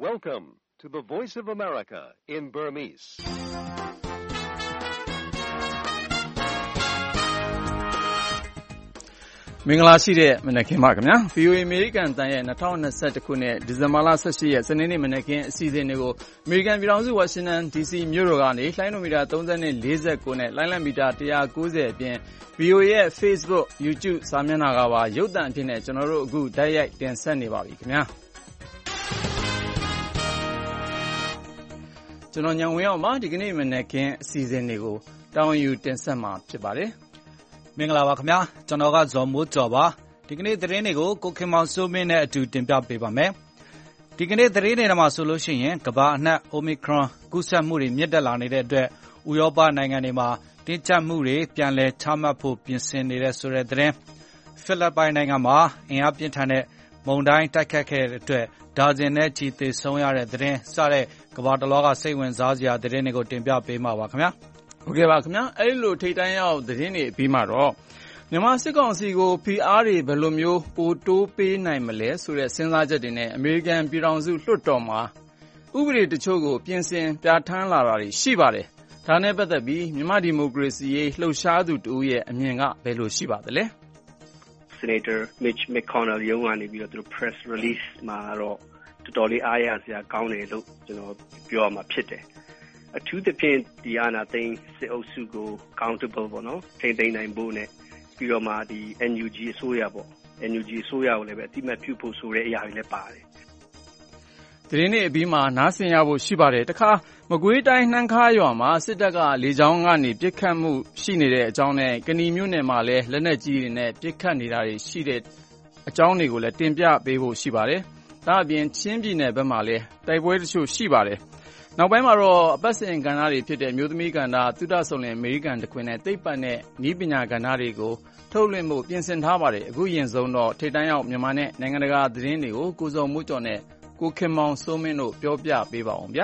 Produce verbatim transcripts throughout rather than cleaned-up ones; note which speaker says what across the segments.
Speaker 1: Welcome to the Voice of America in Burmese.
Speaker 2: မင်္ဂလာရှိတဲ့မနက်ခင်းပါခင်ဗျာ ဗီအိုအေ အမေရိကန်တန်ရဲ့၂၀၂၁ ခုနှစ်ဒီဇင်ဘာလ၁၈ရက်စနေနေ့မနက်ခင်းအစီအစဉ်တွေကိုအမေရိကန်ပြည်ထောင်စုဝါရှင်တန် ဒီစီ မြို့တော်ကနေလှိုင်းနိုမီတာ၃၄၉နဲ့လိုင်းလံမီတာ၁၉၀အပြင် ဗီအိုအေ ရဲ့ Facebook YouTube စာမျက်နှာကပါရုပ်သံအဖြစ်နဲ့ကျွန်တော်တို့အခုတိုက်ရိုက်တင်ဆက်နေပါပြီခင်ဗျာကျွန်တော်ညံဝင်းအောင်ပါဒီကနေ့မနက်ခင်းအစီအစဉ်တွေကိုတာဝန်ယူတင်ဆက်မှာဖြစ်ပါတယ်
Speaker 3: မင်္ဂလာပါခင်ဗျာကျွန်တော်ကဇော်မိုးကျော်ပါဒီကနေ့သတင်းတွေကိုကိုခင်မောင်စိုးမင်းနဲ့အတူတင်ပြပေးပါမယ်ဒီကနေ့သတင်းတွေမှာဆိုလို့ရှိရင်ကမ္ဘာအနှံ့ Omicron ကူးစက်မှုတွေမြင့်တက်လာနေတဲ့အတွက်ဥရောပနိုင်ငံတွေမှာတင်းကျပ်မှုတွေပြန်လည်ချမှတ်ဖို့ပြင်ဆင်နေတဲ့ဆိုတဲ့သတင်းဖိလစ်ပိုင်နိုင်ငံမှာအင်အားပြင်းထန်တဲ့မုန်တိုင်းတိုက်ခတ်ခဲ့တဲ့အတွက်ဒါဇင်နဲ့ချီသေဆုံးရတဲ့သတင်းစတဲ့ကမ္ဘာတလောကစိတ်ဝင်စားစရာသတင်းတွေကိုတင်ပြပေးမှာပါခင်ဗျာ
Speaker 2: ဟုတ်ကဲ့ပါခင်ဗျာအဲ့လိုထိတ်တန်းရောက်သတင်းတွေပြီးမှတော့မြန်မာစစ်ကောင်စီကို ဖိအားတွေဘယ်လိုမျိုးပိုတိုးပေးနိုင်မလဲဆိုတဲ့စဉ်းစားချက်တွေနဲ့အမေရိကန်ပြည်ထောင်စုလွှတ်တော်မှာဥပဒေတချို့ကိုပြင်ဆင်ပြဋ္ဌာန်းလာတာတွေရှိပါတယ်ဒါနဲ့ပတ်သက်ပြီးမြန်မာဒီမိုကရေစီရေးလှုပ်ရှားသူတဦးရဲ့အမြင်ကဘယ်လိုရှိပါသလဲ
Speaker 4: Senator Mitch McConnell ရုံးကနေပြီးတော့သူ press release မှာတော့တော်တော်လေးအားရစရာကောင်းတယ်လို့ကျွန်တော်ပြောရမှာဖြစ်တယ်အထူးသဖြင့်ဒီအာဏာသိမ်းစစ်အုပ်စုကို accountable ပေါ့နော်ထိန်းသိမ်းနိုင်ဖို့နဲ့ပြီးတော့မှဒီ အန် ယူ ဂျီ အစိုးရပေါ့ အန် ယူ ဂျီ အစိုးရကိုလည်းပဲအတိအမှတ်ပြုဖို့ဆိုတဲ့အရာတွေလည်းပါတယ်
Speaker 2: သတင်းတွေအပြီးမှာနားဆင်ရဖို့ရှိပါတယ်တခါမကွေးတိုင်းနှမ်းခါရွာမှာစစ်တပ်ကလေကြောင်းကနေပစ်ခတ်မှုရှိနေတဲ့အကြောင်းနဲ့ကဏီမြို့နယ်မှာလည်းလက်နက်ကြီးတွေနဲ့ပစ်ခတ်နေတာတွေရှိတဲ့အကြောင်းတွေကိုလည်းတင်ပြပေးဖို့ရှိပါတယ်ဒါအပြင်ချင်းပြည်နယ်ဘက်မှာလည်းတိုက်ပွဲတချို့ရှိပါတယ်နောက်ပိုင်းမှာတော့အပတ်စဉ်ကဏ္ဍတွေဖြစ်တဲ့မျိုးသမီးကဏ္ဍသုဒဆုံလင်အမေရိကန်တခွင်နဲ့သိပ္ပံနဲ့နည်းပညာကဏ္ဍတွေကိုထုတ်လွှင့်ဖို့ပြင်ဆင်ထားပါတယ်အခုရင်ဆုံးတော့ထိတ်တန်းရောက်မြန်မာနဲ့နိုင်ငံတကာသတင်းတွေကိုကိုစုံမှုကျော်နဲ့ကိုခင်မောင်စိုးမင်းတို့ပြောပြပေးပါအောင်ဗျာ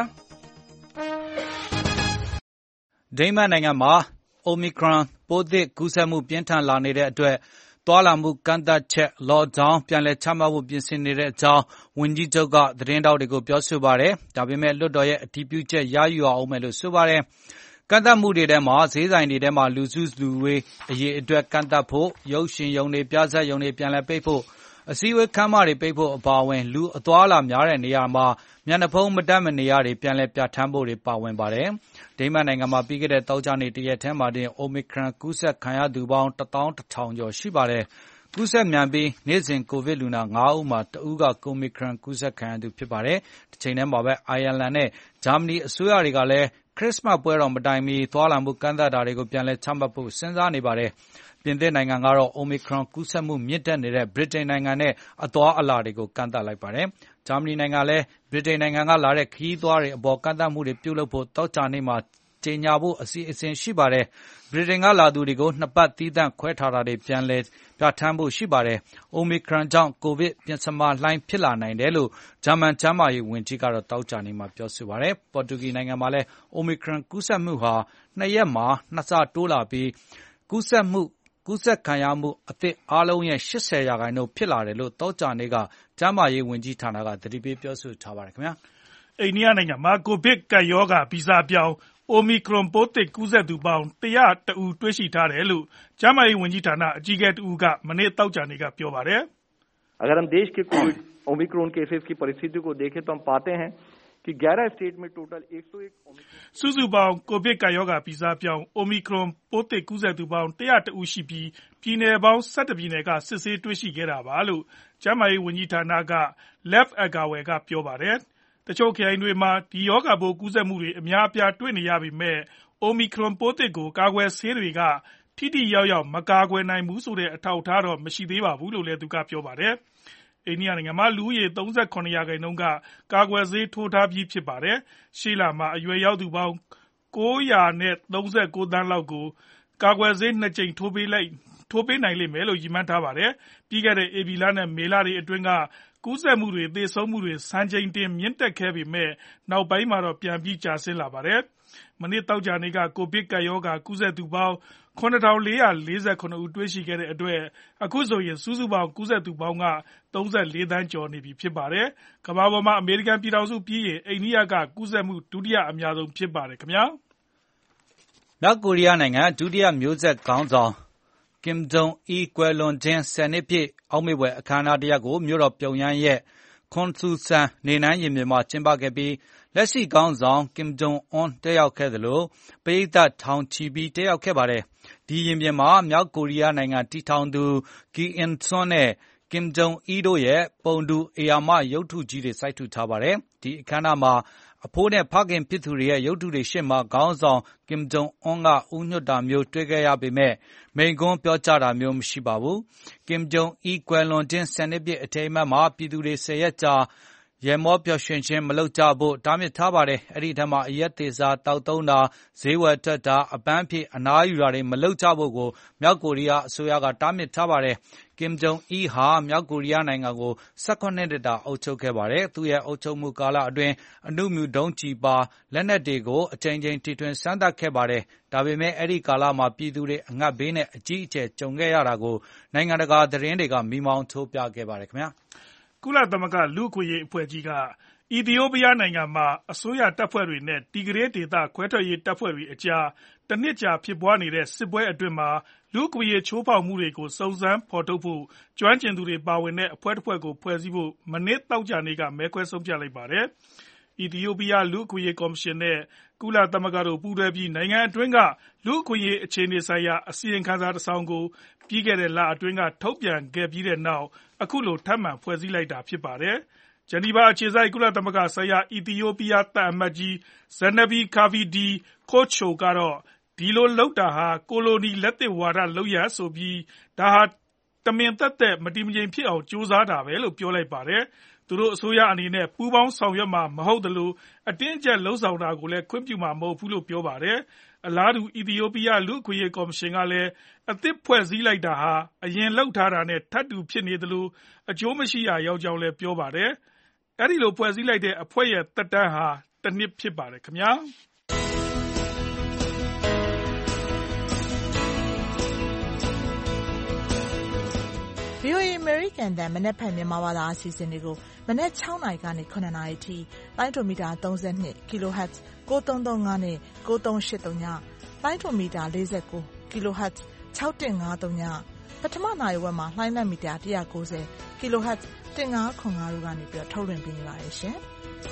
Speaker 3: ဒိန်းမတ်နိုင်ငံမှာ Omicron ပိုးသစ်ကူးစက်မှုပြင်းထန်လာနေတဲ့အတွက်သွားလာမှုကန့်သတ်ချက် lockdown ပြန်လည်ချမှတ်ဖို့ပြင်ဆင်နေတဲ့အကြောင်းဝန်ကြီးချုပ်ကသတင်းတောက်တွေကိုပြောဆိုပါတယ်ဒါပေမဲ့လွှတ်တော်ရဲ့အတည်ပြုချက်ရယူအောင်မယ်လို့ဆိုပါတယ်ကန့်သတ်မှုတွေထဲမှာဈေးဆိုင်တွေထဲမှာလူစုလူဝေးအရေးအတွက်ကန့်သတ်ဖို့ရုပ်ရှင်ရုံတွေပြဇာတ်ရုံတွေပြန်လည်ပိတ်ဖို့အစည်းအဝေးခန်းမတွေပိတ်ဖို့အပါအဝင်လူအသွားအလာများတဲ့နေရာမှာမျက်နှာဖုံးမတပ်မနေရတွေပြန်လည်ပြဋ္ဌာန်းဖို့တွေပါဝင်ပါတယ်ဒိန်းမတ်နိုင်ငံမှာပြီးခဲ့တဲ့တောက်ကြနေ့တရက်ထဲမှာတင် Omicron ကူးစက်ခံရသူပေါင်းတစ်သောင်းတစ်ထောင်ကျော်ရှိပါတယ်ကူးစက်မြန်ပြီးနေ့စဉ်ကိုဗစ်လူနာ၅ဦးမှာတဦးက Omicron ကူးစက်ခံရသူဖြစ်ပါတယ်တစ်ချိန်တည်းမှာပဲအိုင်ယာလန်နဲ့ဂျာမနီအစိုးရတွေကလည်းခရစ်စမတ်ပွဲတော်မတိုင်မီသွားလာမှုကန့်သတ်တာတွေကိုပြန်လည်ချမှတ်ဖို့စဉ်းစားနေပါတယ်ပြင်သစ်နိုင်ငံကတော့ Omicron ကူးစက်မှုမြင့်တက်နေတဲ့ ဗြိတိန်နိုင်ငံနဲ့အသွားအလာတွေကိုကန့်သတ်လိုက်ပါတယ်။ဂျာမနီနိုင်ငံလည်းဗြိတိန်နိုင်ငံကလာတဲ့ခရီးသွားတွေအပေါ်ကန့်သတ်မှုတွေပြုလုပ်ဖို့တောက်ကြနေ့မှာကြေညာဖို့အစီအစဉ်ရှိပါတယ်။ဗြိတိန်ကလာသူတွေကိုနှစ်ပတ်သီးသန့်ခွဲထားတာတွေပြန်လည်ပြဋ္ဌာန်းဖို့ရှိပါတယ်။ Omicron ကြောင့်ကိုဗစ်ပြင်စမာလှိုင်းဖြစ်လာနိုင်တယ်လို့ဂျာမန်ကျန်းမာရေးဝန်ကြီးကတော့တောက်ကြနေ့မှာပြောဆိုပါတယ်။ပေါ်တူဂီနိုင်ငံမှာလည်း Omicron ကူးစက်မှုဟာနှစ်ရက်မှာနှစ်ဆတိုးလာပြီးကူးစက်မှုကူးစက်ခံရမှုအသစ်အားလုံးရဲ့၈၀ရာခိုင်နှုန်းဖြစ်လာတယ်လို့တောကြာနေ့ကကျန်းမာရေးဝန်ကြီးဌာနကသတိပေးပြောဆိုထားပါတယ်ခင်ဗျာ
Speaker 5: အိန္ဒိယနိုင်ငံမှာကိုဗစ်ကပ်ရောဂါဗီဇပြောင်း Omicron ပိုးသစ်ကူးစက်သူပေါင်း၁၀၁ဦးတွေ့ရှိထားတယ်လို့ကျန်းမာရေးဝန်ကြီးဌာနအကြီးအကဲတဦးကမနေ့တောက်ကြာနေ့ကပြောပါတယ်
Speaker 6: ။ अगर हम देश के Covid Omicron cases की परिस्थिति को देखें तो हम पाते हैं कि ग्यारह स्टेट में टोटल एक सौ एक
Speaker 5: စုစုပေါင်းကိုဗစ်ကပ်ရောဂါဗီဇပြောင်း Omicron ပိုးသစ်ကူးစက်သူပေါင်း၁၀၁ဦးရှိပြီးပြည်နယ်ပေါင်း၁၁ပြည်နယ်ကစစ်ဆေးတွေ့ရှိခဲ့တာပါလို့ကျန်းမာရေးဝန်ကြီးဌာနက Lav Agarwal ကပြောပါတယ်တချို့ခရိုင်တွေမှာဒီရောဂါပိုးကူးစက်မှုတွေအများအပြားတွေ့နေရပေမဲ့ Omicron ပိုးသစ်ကိုကာကွယ်ဆေးတွေကထိထိရောက်ရောက်မကာကွယ်နိုင်ဘူးဆိုတဲ့အထောက်အထားတော့မရှိသေးပါဘူးလို့လည်းသူကပြောပါတယ်အိန္ဒိယနိုင်ငံမှာလူဦးရေ၃၇ရာခိုင်နှုန်းကကာကွယ်ဆေးထိုးထားပြီးဖြစ်ပါတယ်ရှေ့လမှာအရွယ်ရောက်သူပေါင်း၉၃၉သန်းလောက်ကိုကာကွယ်ဆေးနှစ်ကြိမ်ထိုးပေးလိုက်ထိုးပေးနိုင်လိမ့်မယ်လို့ရည်မှန်းထားပါတယ်ပြီးခဲ့တဲ့ဧပြီလနဲ့မေလတွေအတွင်းကကူးစက်မှုတွေသေဆုံးမှုတွေစံချိန်တင်မြင့်တက်ခဲ့ပေမဲ့နောက်ပိုင်းမှာတော့ပြန်ပြီးကျဆင်းလာပါတယ်မနေ့တောက်ကြနေ့ကကိုဗစ်ကပ်ရောဂါကူးစက်သူပေါင်းခုနှစ်ထောင်လေးရာလေးဆယ်ခုနှစ်ဦးတွေ့ရှိခဲ့တဲ့အတွက်အခုဆိုရင်စုစုပေါင်းကူးစက်သူပေါင်းကသုံးဆယ့်လေးသန်းကျော်နေပြီဖြစ်ပါတယ်။ကမ္ဘာပေါ်မှာအမေရိကန်ပြည်ထောင်စုပြီးရင်အိန္ဒိယကကူးစက်မှုဒုတိယအများဆုံးဖြစ်ပါတယ်ခင်ဗျာ
Speaker 3: ။မြောက်ကိုရီးယားနိုင်ငံဒုတိယမျိုးဆက်ခေါင်းဆောင်ကင်ဂျုံအီကွယ်လွန်ခြင်းဆယ်နှစ်ပြည့်အောက်မေ့ပွဲအခမ်းအနားတစ်ရပ်ကိုမြို့တော်ပြုံယမ်းရဲ့ခွန်ဆူဆန်နေနှန်းရင်ပြင်မှာကျင်းပခဲ့ပြီးလက်ရှိခေါင်းဆောင်ကင်ဂျုံအွန်တက်ရောက်ခဲ့သလိုပရိသတ်ထောင်ချီပြီးတက်ရောက်ခဲ့ပါတယ်။ဒီရင်ပြင်မှာမြောက်ကိုရီးယားနိုင်ငံတည်ထောင်သူကီအင်ဆွန်နဲ့ကင်ဂျုံအီတို့ရဲ့ပုံတူဧရာမရုပ်ထုကြီးတွေစိုက်ထူထားပါတယ်။ဒီအခမ်းအနားမှာအဖိုးနဲ့ဖခင်ဖြစ်သူတွေရဲ့ရုပ်ထုတွေရှေ့မှာခေါင်းဆောင်ကင်ဂျုံအွန်ကဥညွတ်တာမျိုးတွေ့ခဲ့ရပေမဲ့မိန့်ခွန်းပြောကြားတာမျိုးမရှိပါဘူး။ကင်ဂျုံအီကွယ်လွန်ခြင်းဆယ်နှစ်ပြည့်အထိမ်းအမှတ်မှာပြည်သူတွေဆယ်ရက်ကြာရဲမောပျော်ရွှင်ခြင်းမလုပ်ကြဖို့တားမြစ်ထားပါတယ်။အဲ့ဒီထက်မှအရက်သေးစားတောက်သုံးတာဈေးဝယ်ထွက်တာအပန်းဖြေအနားယူတာတွေမလုပ်ကြဖို့ကိုမြောက်ကိုရီးယားအစိုးရကတားမြစ်ထားပါတယ်။ကင်ဂျုံအီဟာမြောက်ကိုရီးယားနိုင်ငံကိုဆယ်ခုနှစ်တာအုပ်ချုပ်ခဲ့ပါတယ်။သူ့ရဲ့အုပ်ချုပ်မှုကာလအတွင်းအနုမြူဒုံးကျည်ပါလက်နက်တွေကိုအကြိမ်ကြိမ်တီထွင်စမ်းသပ်ခဲ့ပါတယ်။ဒါပေမဲ့အဲ့ဒီကာလမှာပြည်သူတွေအငတ်ဘေးနဲ့အကြီးအကျယ်ကြုံခဲ့ရတာကိုနိုင်ငံတကာသတင်းတွေကမိမောင်းထိုးပြခဲ့ပါတယ်ခင်ဗျာ။
Speaker 5: ကုလသမဂ္ဂလူ့အခွင့်အရေးအဖွဲ့ကြီးကအီသီယိုးပီးယားနိုင်ငံမှာအစိုးရတပ်ဖွဲ့တွေနဲ့တီဂရေးဒေသခွဲထွက်ရေးတပ်ဖွဲ့တွေအကြားတနှစ်ကြာဖြစ်ပွားနေတဲ့စစ်ပွဲအတွင်းမှာလူ့အခွင့်အရေးချိုးဖောက်မှုတွေကိုစုံစမ်းဖော်ထုတ်ဖို့ကျွမ်းကျင်သူတွေပါဝင်တဲ့အဖွဲ့တစ်ဖွဲ့ကိုဖွဲ့စည်းဖို့မနေ့သောကြာနေ့ကမဲခွဲဆုံးဖြတ်လိုက်ပါတယ်။အီသီယိုးပီးယားလူ့အခွင့်အရေးကော်မရှင်နဲ့ကုလသမဂ္ဂတို့ပူးတွဲပြီးနိုင်ငံအတွင်းကလူ့အခွင့်အရေးအခြေအနေဆိုင်ရာအစီရင်ခံစာတစ်စောင်ကိုပြီးခဲ့တဲ့လအတွင်းကထုတ်ပြန်ခဲ့ပြီးတဲ့နောက်အခုလိုထပ်မံဖွဲ့စည်းလိုက်တာဖြစ်ပါတယ်။ဂျနီဗာအခြေစိုက်ကုလသမဂ္ဂဆိုင်ရာအီသီယိုးပီးယားသံအမတ်ကြီးဇန်နဗီကာဗီဒီခိုချိုကတော့ဒီလိုလုပ်တာဟာကိုလိုနီလက်သစ်ဝါဒလုပ်ရဆိုပြီးဒါဟာတမင်သက်သက်မတည်မငြိမ်ဖြစ်အောင်ကြိုးစားတာပဲလို့ပြောလိုက်ပါတယ်။သူတို့အစိုးရအနေနဲ့ပူးပေါင်းဆောင်ရွက်မှာမဟုတ်သလိုအတင်းအကျပ်လှုံ့ဆော်တာကိုလည်းခွင့်ပြုမှာမဟုတ်ဘူးလို့ပြောပါတယ်။အလားတူအီသီယိုးပီးယားလူ့အခွင့်အရေးကော်မရှင်ကလည်းအသစ်ဖွဲ့စည်းလိုက်တာဟာအရင်လှုပ်ထားတာနဲ့ထပ်တူဖြစ်နေသလိုအကျိုးမရှိရာရောက်ကြောင်းလည်းပြောပါတယ်။အဲဒီလိုဖွဲ့စည်းလိုက်တဲ့အဖွဲ့ရဲ့သက်တမ်းဟာတစ်နှစ်ဖြစ်ပါတယ်ခင်ဗျာ။
Speaker 7: ဗီအိုအေ American တန်မနက်ဖြန်မြန်မာဘာသာအစီအစဉ်တွေကိုမနက်၆နာရီကနေ၇နာရီထိလိုင်းဒိုမီတာသုံး၂ kHz ကိုသုံးသုံးငါနဲ့ကိုသုံးရှစ်သုံးညလိုင်းဒိုမီတာ၄၉ kHz ၆၁၅သုံးညပထမနာရီဝက်မှာလှိုင်းလတ်မီတာ၁၉၀ kHz ၁၅ခွန်၅တို့ကနေပြီးထုတ်လွှင့်ပေးနေပါတယ်ရှင်။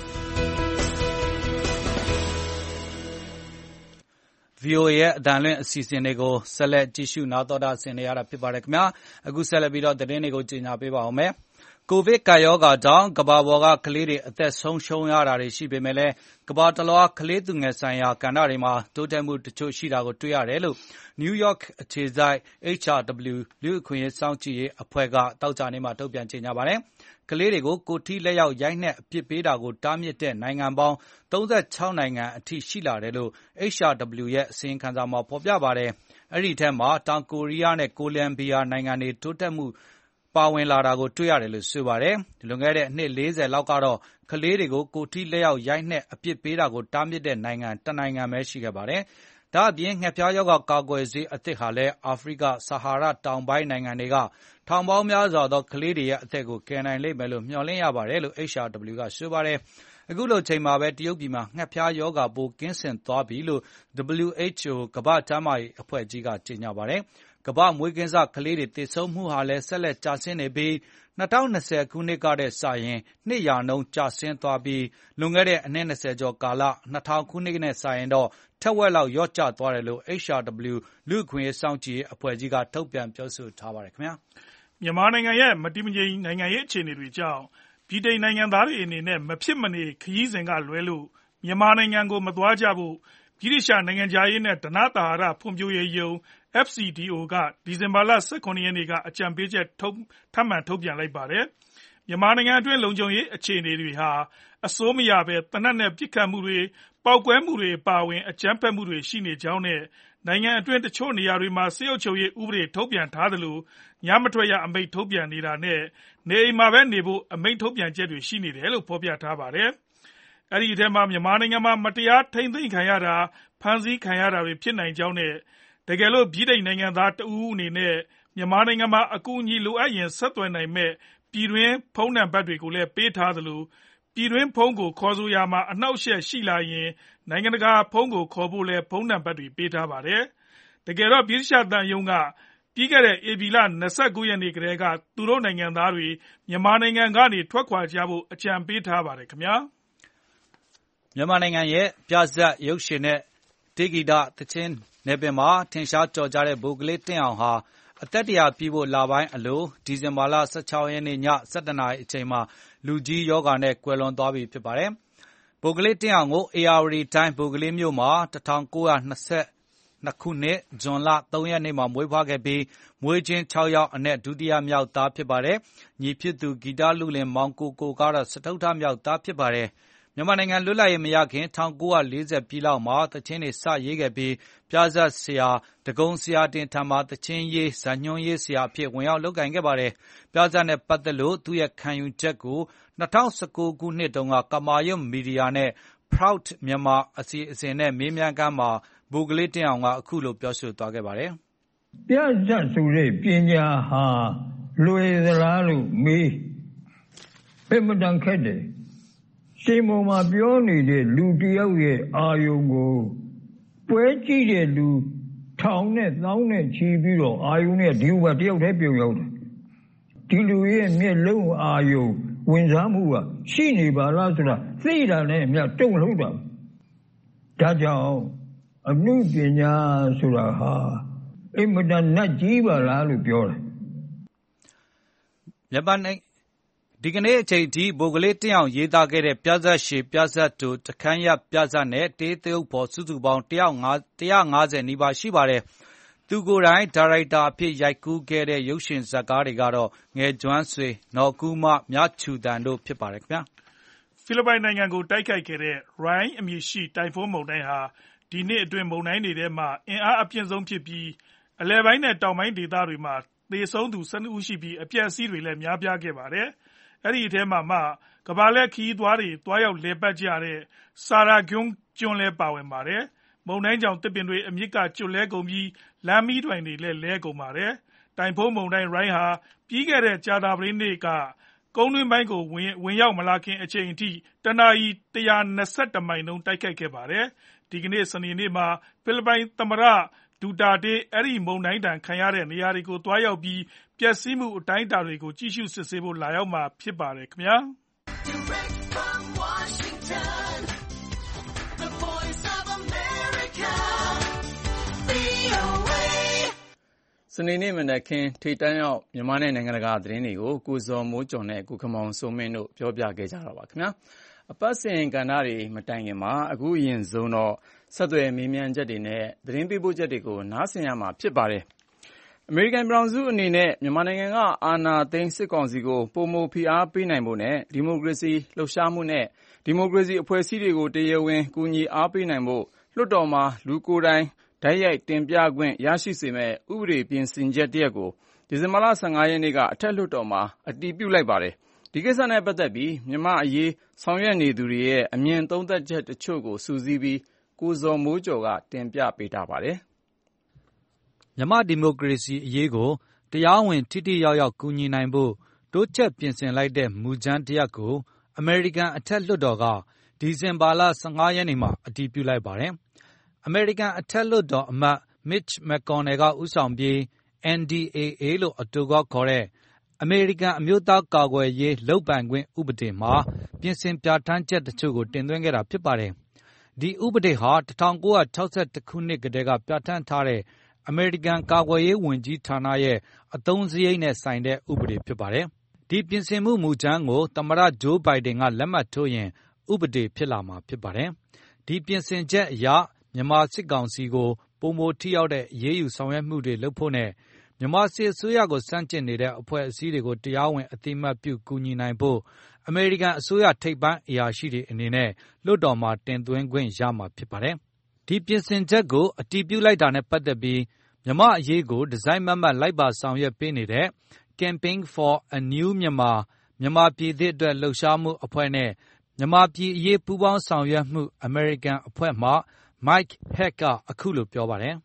Speaker 3: ဗီအိုအေ ရဲ့အတန်လွင့်အစီအစဉ်တွေကိုဆက်လက်ကြည့်ရှုနားတော်တာဆင်နေရတာဖြစ်ပါတယ်ခင်ဗျာအခုဆက်လက်ပြီးတော့သတင်းတွေကိုကြီးညာပေးပါအောင်မယ်ကိုဗစ်ကပ်ရောဂါကြောင့်ကမ္ဘာပေါ်ကကလေးတွေအသက်ဆုံးရှုံးရတာတွေရှိပေမဲ့လည်းကမ္ဘာတလွှားကလေးသူငယ်ဆိုင်ရာကဏ္ဍတွေမှာတိုးတက်မှုတချို့ရှိတာကိုတွေ့ရတယ်လို့ New York အခြေစိုက် H R W လူ့အခွင့်အရေးစောင့်ကြည့်ရေးအဖွဲ့ကတောက်ကြနေ့မှာထုတ်ပြန်ကြေညာပါတယ်ကလေးတွေကိုကိုထိလက်ရောက်ရိုက်နှက်အပြစ်ပေးတာကိုတားမြစ်တဲ့နိုင်ငံပေါင်း၃၆နိုင်ငံအထိရှိလာတယ်လို့ H R W ရဲ့အစီရင်ခံစာမှာဖော်ပြပါတယ်။အဲ့ဒီထဲမှာတောင်ကိုရီးယားနဲ့ကိုလံဘီယာနိုင်ငံတွေတိုးတက်မှုပါဝင်လာတာကိုတွေ့ရတယ်လို့ဆိုပါတယ်။လွန်ခဲ့တဲ့အနှစ်၄၀လောက်ကတော့ကလေးတွေကိုကိုထိလက်ရောက်ရိုက်နှက်အပြစ်ပေးတာကိုတားမြစ်တဲ့နိုင်ငံတစ်နိုင်ငံပဲရှိခဲ့ပါတယ်။ဒါ့အပြင်ငှက်ဖျားရောဂါကာကွယ်ဆေးအသစ်ဟာလည်းအာဖရိကဆာဟာရတောင်ပိုင်းနိုင်ငံတွေကထောင်ပေါင်းများစွာသောကလေးတွေရဲ့အသက်ကိုကယ်နိုင်လိမ့်မယ်လို့မျှော်လင့်ရပါတယ်လို့ H R W ကဆိုပါတယ်။အခုလိုချိန်မှာပဲတရုတ်ပြည်မှာငှက်ဖျားရောဂါပိုးကင်းစင်သွားပြီလို့ W H O ကမ္ဘာ့ကျန်းမာရေးအဖွဲ့ကြီးကကြေညာပါတယ်။ကမ္ဘာ့မွေးကင်းစကလေးတွေသေဆုံးမှုဟာလည်းဆက်လက်ကျဆင်းနေပြီး၂၀၂၀ခုနှစ်ကတည်းကစရင်နှစ်ရာနှုန်းကျဆင်းသွားပြီးလွန်ခဲ့တဲ့အနှစ်၂၀ကျော်ကာလ၂၀၀၀ခုနှစ်နဲ့စာရင်တော့ထက်ဝက်လောက်လျော့ကျသွားတယ်လို့ H R W လူ့အခွင့်အရေးစောင့်ကြည့်ရေးအဖွဲ့ကြီးကထုတ်ပြန်ပြောဆိုထားပါတယ်ခင်ဗျာ
Speaker 5: မြန်မာနိုင်ငံရဲ့မတည်မငြိမ်နိုင်ငံရေးအခြေအနေတွေကြောင့်ဗြိတိန်နိုင်ငံသားတွေအနေနဲ့မဖြစ်မနေခရီးစဉ်ကလွဲလို့မြန်မာနိုင်ငံကိုမသွားကြဖို့ဗြိတိသျှနိုင်ငံခြားရေးနဲ့ဓနသဟာရဖွံ့ဖြိုးရေးယုံ F C D O ကဒီဇင်ဘာလ၁၇ရက်နေ့ကအကြံပေးချက်ထုတ်ထပ်မံထုတ်ပြန်လိုက်ပါတယ်။မြန်မာနိုင်ငံအတွင်းလုံခြုံရေးအခြေအနေတွေဟာအစိုးမရပဲတနက်နဲ့ပစ်ခတ်မှုတွေပေါက်ကွဲမှုတွေပါဝင်အကြမ်းဖက်မှုတွေရှိနေကြောင်းနဲ့နိုင်ငံအတွင်းတချို့နေရာတွေမှာစစ်အုပ်ချုပ်ရေးဥပဒေထုတ်ပြန်ထားသလိုညမထွက်ရအမိန့်ထုတ်ပြန်နေတာနဲ့နေအိမ်မှာပဲနေဖို့အမိန့်ထုတ်ပြန်ချက်တွေရှိနေတယ်လို့ဖော်ပြထားပါတယ်။အဲဒီအထဲမှာမြန်မာနိုင်ငံမှာမတရားထိန်းသိမ်းခံရတာဖမ်းဆီးခံရတာတွေဖြစ်နိုင်ကြောင်းနဲ့တကယ်လို့ဗြိတိန်နိုင်ငံသားတဦးအနေနဲ့မြန်မာနိုင်ငံမှာအကူအညီလိုအပ်ရင်ဆက်သွယ်နိုင်မဲ့ပြည်တွင်းဖုန်းနံပါတ်တွေကိုလည်းပေးထားသလိုပြည်တွင်းဖုန်းကိုခေါ်ဆိုရမှာအနှောက်အယှက်ရှိလာရင်နိုင်ငံတကာဖုန်းကိုခေါ်ဖို့လည်းဖုန်းနံပါတ်တွေပေးထားပါတယ်တကယ်တော့ဗြိတိရှသံရုံးကပြီးခဲ့တဲ့ဧပြီလ၂၉ရက်နေ့ကတည်းကသူတို့နိုင်ငံသားတွေမြန်မာနိုင်ငံကနေထွက်ခွာကြဖို့အကြံပေးထားပါတယ်ခင်ဗျာ
Speaker 3: မြန်မာနိုင်ငံရဲ့ပြဇာတ်ရုပ်ရှင်နဲ့တေဂီတသချင်းနယ်ပယ်မှာထင်ရှားကျော်ကြားတဲ့ဗိုလ်ကလေးတင့်အောင်ဟာအသက်တရာပြည့်ဖို့လပိုင်းအလိုဒီဇင်ဘာလ၁၆ရက်နေ့ည၁၁နာရီအချိန်မှာလူကြီးယောဂါနဲ့ကွယ်လွန်သွားပြီဖြစ်ပါတယ်ဗိုလ်ကလေးတင့်အောင်ကိုအေရဝတီတိုင်းဗိုလ်ကလေးမြို့မှာ၁၉၂၂ခုနှစ်ဇွန်လ၃ရက်နေ့မှာမွေးဖွားခဲ့ပြီးမွေးချင်း၆ယောက်အနက်ဒုတိယမြောက်သားဖြစ်ပါတယ်ညီဖြစ်သူဂီတလုလင်မောင်ကိုကိုကတော့စတုတ္ထမြောက်သားဖြစ်ပါတယ်မြန်မာနိုင်ငံလွတ်လပ်ရေးမရခင်၁၉၄၀ပြည့်လောက်မှာသချင်းတွေစရေးခဲ့ပြီးပြဇာတ်ဆရာဒဂုံဆရာတင်ထံမှာသချင်းရေးဇာညွှန်းရေးဆရာအဖြစ်ဝင်ရောက်လုပ်ကိုင်ခဲ့ပါတယ်ပြဇာတ်နဲ့ပတ်သက်လို့သူ့ရဲ့ခံယူချက်ကို၂၀၁၉ခုနှစ်တုန်းကကမာရွတ်မီဒီယာနဲ့ Proud မြန်မာအစီအစဉ်နဲ့မေးမြန်းခန်းမှာဗိုလ်ကလေးတင့်အောင်ကအခုလိုပြောဆိုသွားခဲ့ပါတယ်
Speaker 8: ပြဇာတ်ဆိုတဲ့ပညာဟာလွယ်သလားလို့မေးအင်မတန်ခက်တယ်ရှင်မောမှာပြောနေတဲ့လူတယောက်ရဲ့အာယုံကိုပွဲကြည့်တဲ့လူထောင်နဲ့သောင်းနဲ့ချီပြီးတော့အာယုံနဲ့ဒီဥပတယောက်တည်းပြုံရောက်တယ်ဒီလူရဲ့မျက်လုံးအာယုံဝင်စားမှုကရှိနေပါလားဆိုတာသိတာနဲ့အမြတ်တုံ့လှုပ်တာဒါကြောင့်အမှုပညာဆိုတာဟာအင်မတန်နတ်ကြီးပါလားလို့ပြောတယ်
Speaker 3: မြန်မာနိုင်ငံဒီကနေ့အချိန်ထိဗိုလ်ကလေးတင့်အောင်ရေးသားခဲ့တဲ့ပြဇာတ်ရှည်ပြဇာတ်တူတခန်းရပြဇာတ်နဲ့တေးသရုပ်ဖော်စုစုပေါင်း၁၅၀နီးပါးရှိပါတယ်သူကိုယ်တိုင်ဒါရိုက်တာအဖြစ်ရိုက်ကူးခဲ့တဲ့ရုပ်ရှင်ဇာတ်ကားတွေကတော့ငယ်ကျွမ်းဆွေနော်ကူးမမြချူတန်တို့ဖြစ်ပါတယ်ခင်ဗျာ
Speaker 5: ဖိလစ်ပိုင်နိုင်ငံကိုတိုက်ခိုက်ခဲ့တဲ့ Rai အမည်ရှိတိုင်ဖွန်းမုန်တိုင်းဟာဒီနှစ်အတွင်းမုန်တိုင်းတွေထဲမှာအင်အားအပြင်းဆုံးဖြစ်ပြီးအလယ်ပိုင်းနဲ့တောင်ပိုင်းဒေသတွေမှာသေဆုံးသူ၁၂ဦးရှိပြီးအပျက်အစီးတွေလည်းများပြားခဲ့ပါတယ်အဲ့ဒီအထဲမှာမှကမ္ဘာလက်ခီးသွားတွေတွားရောက်လေပတ်ကြတဲ့ဆာရာဂွန်းကျွန်းလဲပါဝင်ပါတယ်မုန်တိုင်းကြောင့်တစ်ပင်တွေအမြစ်ကကျွတ်လဲကုန်ပြီးလမ်းမီးတိုင်တွေလည်းလဲကုန်ပါတယ်တိုင်ဖုန်းမုန်တိုင်းရိုင်းဟာပြီးခဲ့တဲ့ကြာသပတေးနေ့ကကုန်းတွင်းပိုင်းကိုဝင်ဝင်ရောက်မလာခင်အချိန်အထိတနာရီ၁၂၁မိုင်နှုန်းတိုက်ခတ်ခဲ့ပါတယ်ဒီကနေ့စနေနေ့မှာဖိလစ်ပိုင်သမ္မတဒူတာတေးအဲ့ဒီမုန်တိုင်းတန်ခံရတဲ့နေရာတွေကိုတွားရောက်ပြီးပျက်စီးမှုအတိုင်းအတာတွေကိုကြည့်ရှုစစ်ဆေးဖို့လာရောက်မှာဖြစ်ပါတယ်ခင်ဗျာ
Speaker 2: စနေနေ့မနက်ခင်းထိပ်တန်းရောက်မြန်မာနဲ့နိုင်ငံတကာသတင်းတွေကိုကိုဇော်မိုးကျော်နဲ့ကိုခမောင်စိုးမင်းတို့ပြောပြခဲ့ကြတာပါခင်ဗျာအပတ်စဉ်ကဏ္ဍတွေမတိုင်ခင်မှာအခုအရင်ဆုံးတော့ဆက်သွယ်မေးမြန်းချက်တွေနဲ့သတင်းပေးပို့ချက်တွေကိုနားဆင်ရမှာဖြစ်ပါတယ်အမေရိကန်ပြည်ထောင်စုအနေနဲ့မြန်မာနိုင်ငံကအာဏာသိမ်းစစ်ကောင်စီကိုပုံမဖိအားပေးနိုင်ဖို့နဲ့ဒီမိုကရေစီလှုပ်ရှားမှုနဲ့ဒီမိုကရေစီအဖွဲ့အစည်းတွေကိုတရားဝင်ကူညီအားပေးနိုင်ဖို့လွှတ်တော်မှာလူကိုယ်တိုင်ဓာတ်ရိုက်တင်ပြခွင့်ရရှိစေမယ့်ဥပဒေပြင်ဆင်ချက်တရပ်ကိုဒီဇင်ဘာလ၁၅ရက်နေ့ကအထက်လွှတ်တော်မှာအတည်ပြုလိုက်ပါတယ်ဒီကိစ္စနဲ့ပတ်သက်ပြီးမြန်မာအရေးဆောင်ရွက်နေသူတွေရဲ့အမြင်သုံးသပ်ချက်တချို့ကိုစုစည်းပြီးကိုဇော်မိုးကျော်ကတင်ပြပေးထားပါတယ်
Speaker 3: မြန်မာဒီမိုကရေစီအရေးကိုတရားဝင်ထိထိရောက်ရောက်ကူညီနိုင်ဖို့တိုးချက်ပြင်ဆင်လိုက်တဲ့မူကြမ်းတရပ်ကိုအမေရိကန်အထက်လွှတ်တော်ကဒီဇင်ဘာလ၁၅ရက်နေ့မှာအတည်ပြုလိုက်ပါတယ်အမေရိကန်အထက်လွှတ်တော်အမတ် Mitch McConnell ကဦးဆောင်ပြီး အန် ဒီ အေ အေ လို့အတိုကောက်ခေါ်တဲ့အမေရိကန်အမျိုးသားကာကွယ်ရေးလုပ်ပိုင်ခွင့်ဥပဒေမှာပြင်ဆင်ပြဋ္ဌာန်းချက်တချို့ကိုတင်သွင်းခဲ့တာဖြစ်ပါတယ်ဒီဥပဒေဟာ၁၉၆၁ခုနှစ်ကတည်းကပြဋ္ဌာန်းထားတဲ့အမေရိကန်ကာကွယ်ရေးဝန်ကြီးဌာနရဲ့အသုံးစရိတ်နဲ့ဆိုင်တဲ့ဥပဒေဖြစ်ပါတယ်ဒီပြင်ဆင်မှုမူကြမ်းကိုသမ္မတဂျိုးဘိုင်ဒန်ကလက်မှတ်ထိုးရင်ဥပဒေဖြစ်လာမှာဖြစ်ပါတယ်ဒီပြင်ဆင်ချက်အရမြန်မာစစ်ကောင်စီကိုပုံမထိရောက်တဲ့အရေးယူဆောင်ရွက်မှုတွေလုပ်ဖို့နဲ့မြန်မာစစ်အစိုးရကိုစန့်ကျင်နေတဲ့အဖွဲ့အစည်းတွေကိုတရားဝင်အသိအမှတ်ပြုကူညီနိုင်ဖို့အမေရိကန်အစိုးရထိပ်ပိုင်းအရာရှိတွေအနေနဲ့လွှတ်တော်မှာတင်သွင်းခွင့်ရမှာဖြစ်ပါတယ်ဒီပြင်ဆင်ချက်ကိုအတည်ပြုလိုက်တာနဲ့ပတ်သက်ပြီးမြန်မာအရေးကိုဒီဇိုင်းမတ်မတ်လိုက်ပါဆောင်ရွက်ပေးနေတဲ့ Campaign for a New Myanmar မြန်မာပြည်သစ်အတွက်လှုပ်ရှားမှုအဖွဲ့နဲ့မြန်မာပြည်အရေးပူးပေါင်းဆောင်ရွက်မှုအမေရိကန်အဖွဲ့မှ Mike Hack ကအခုလိုပြောပါတယ်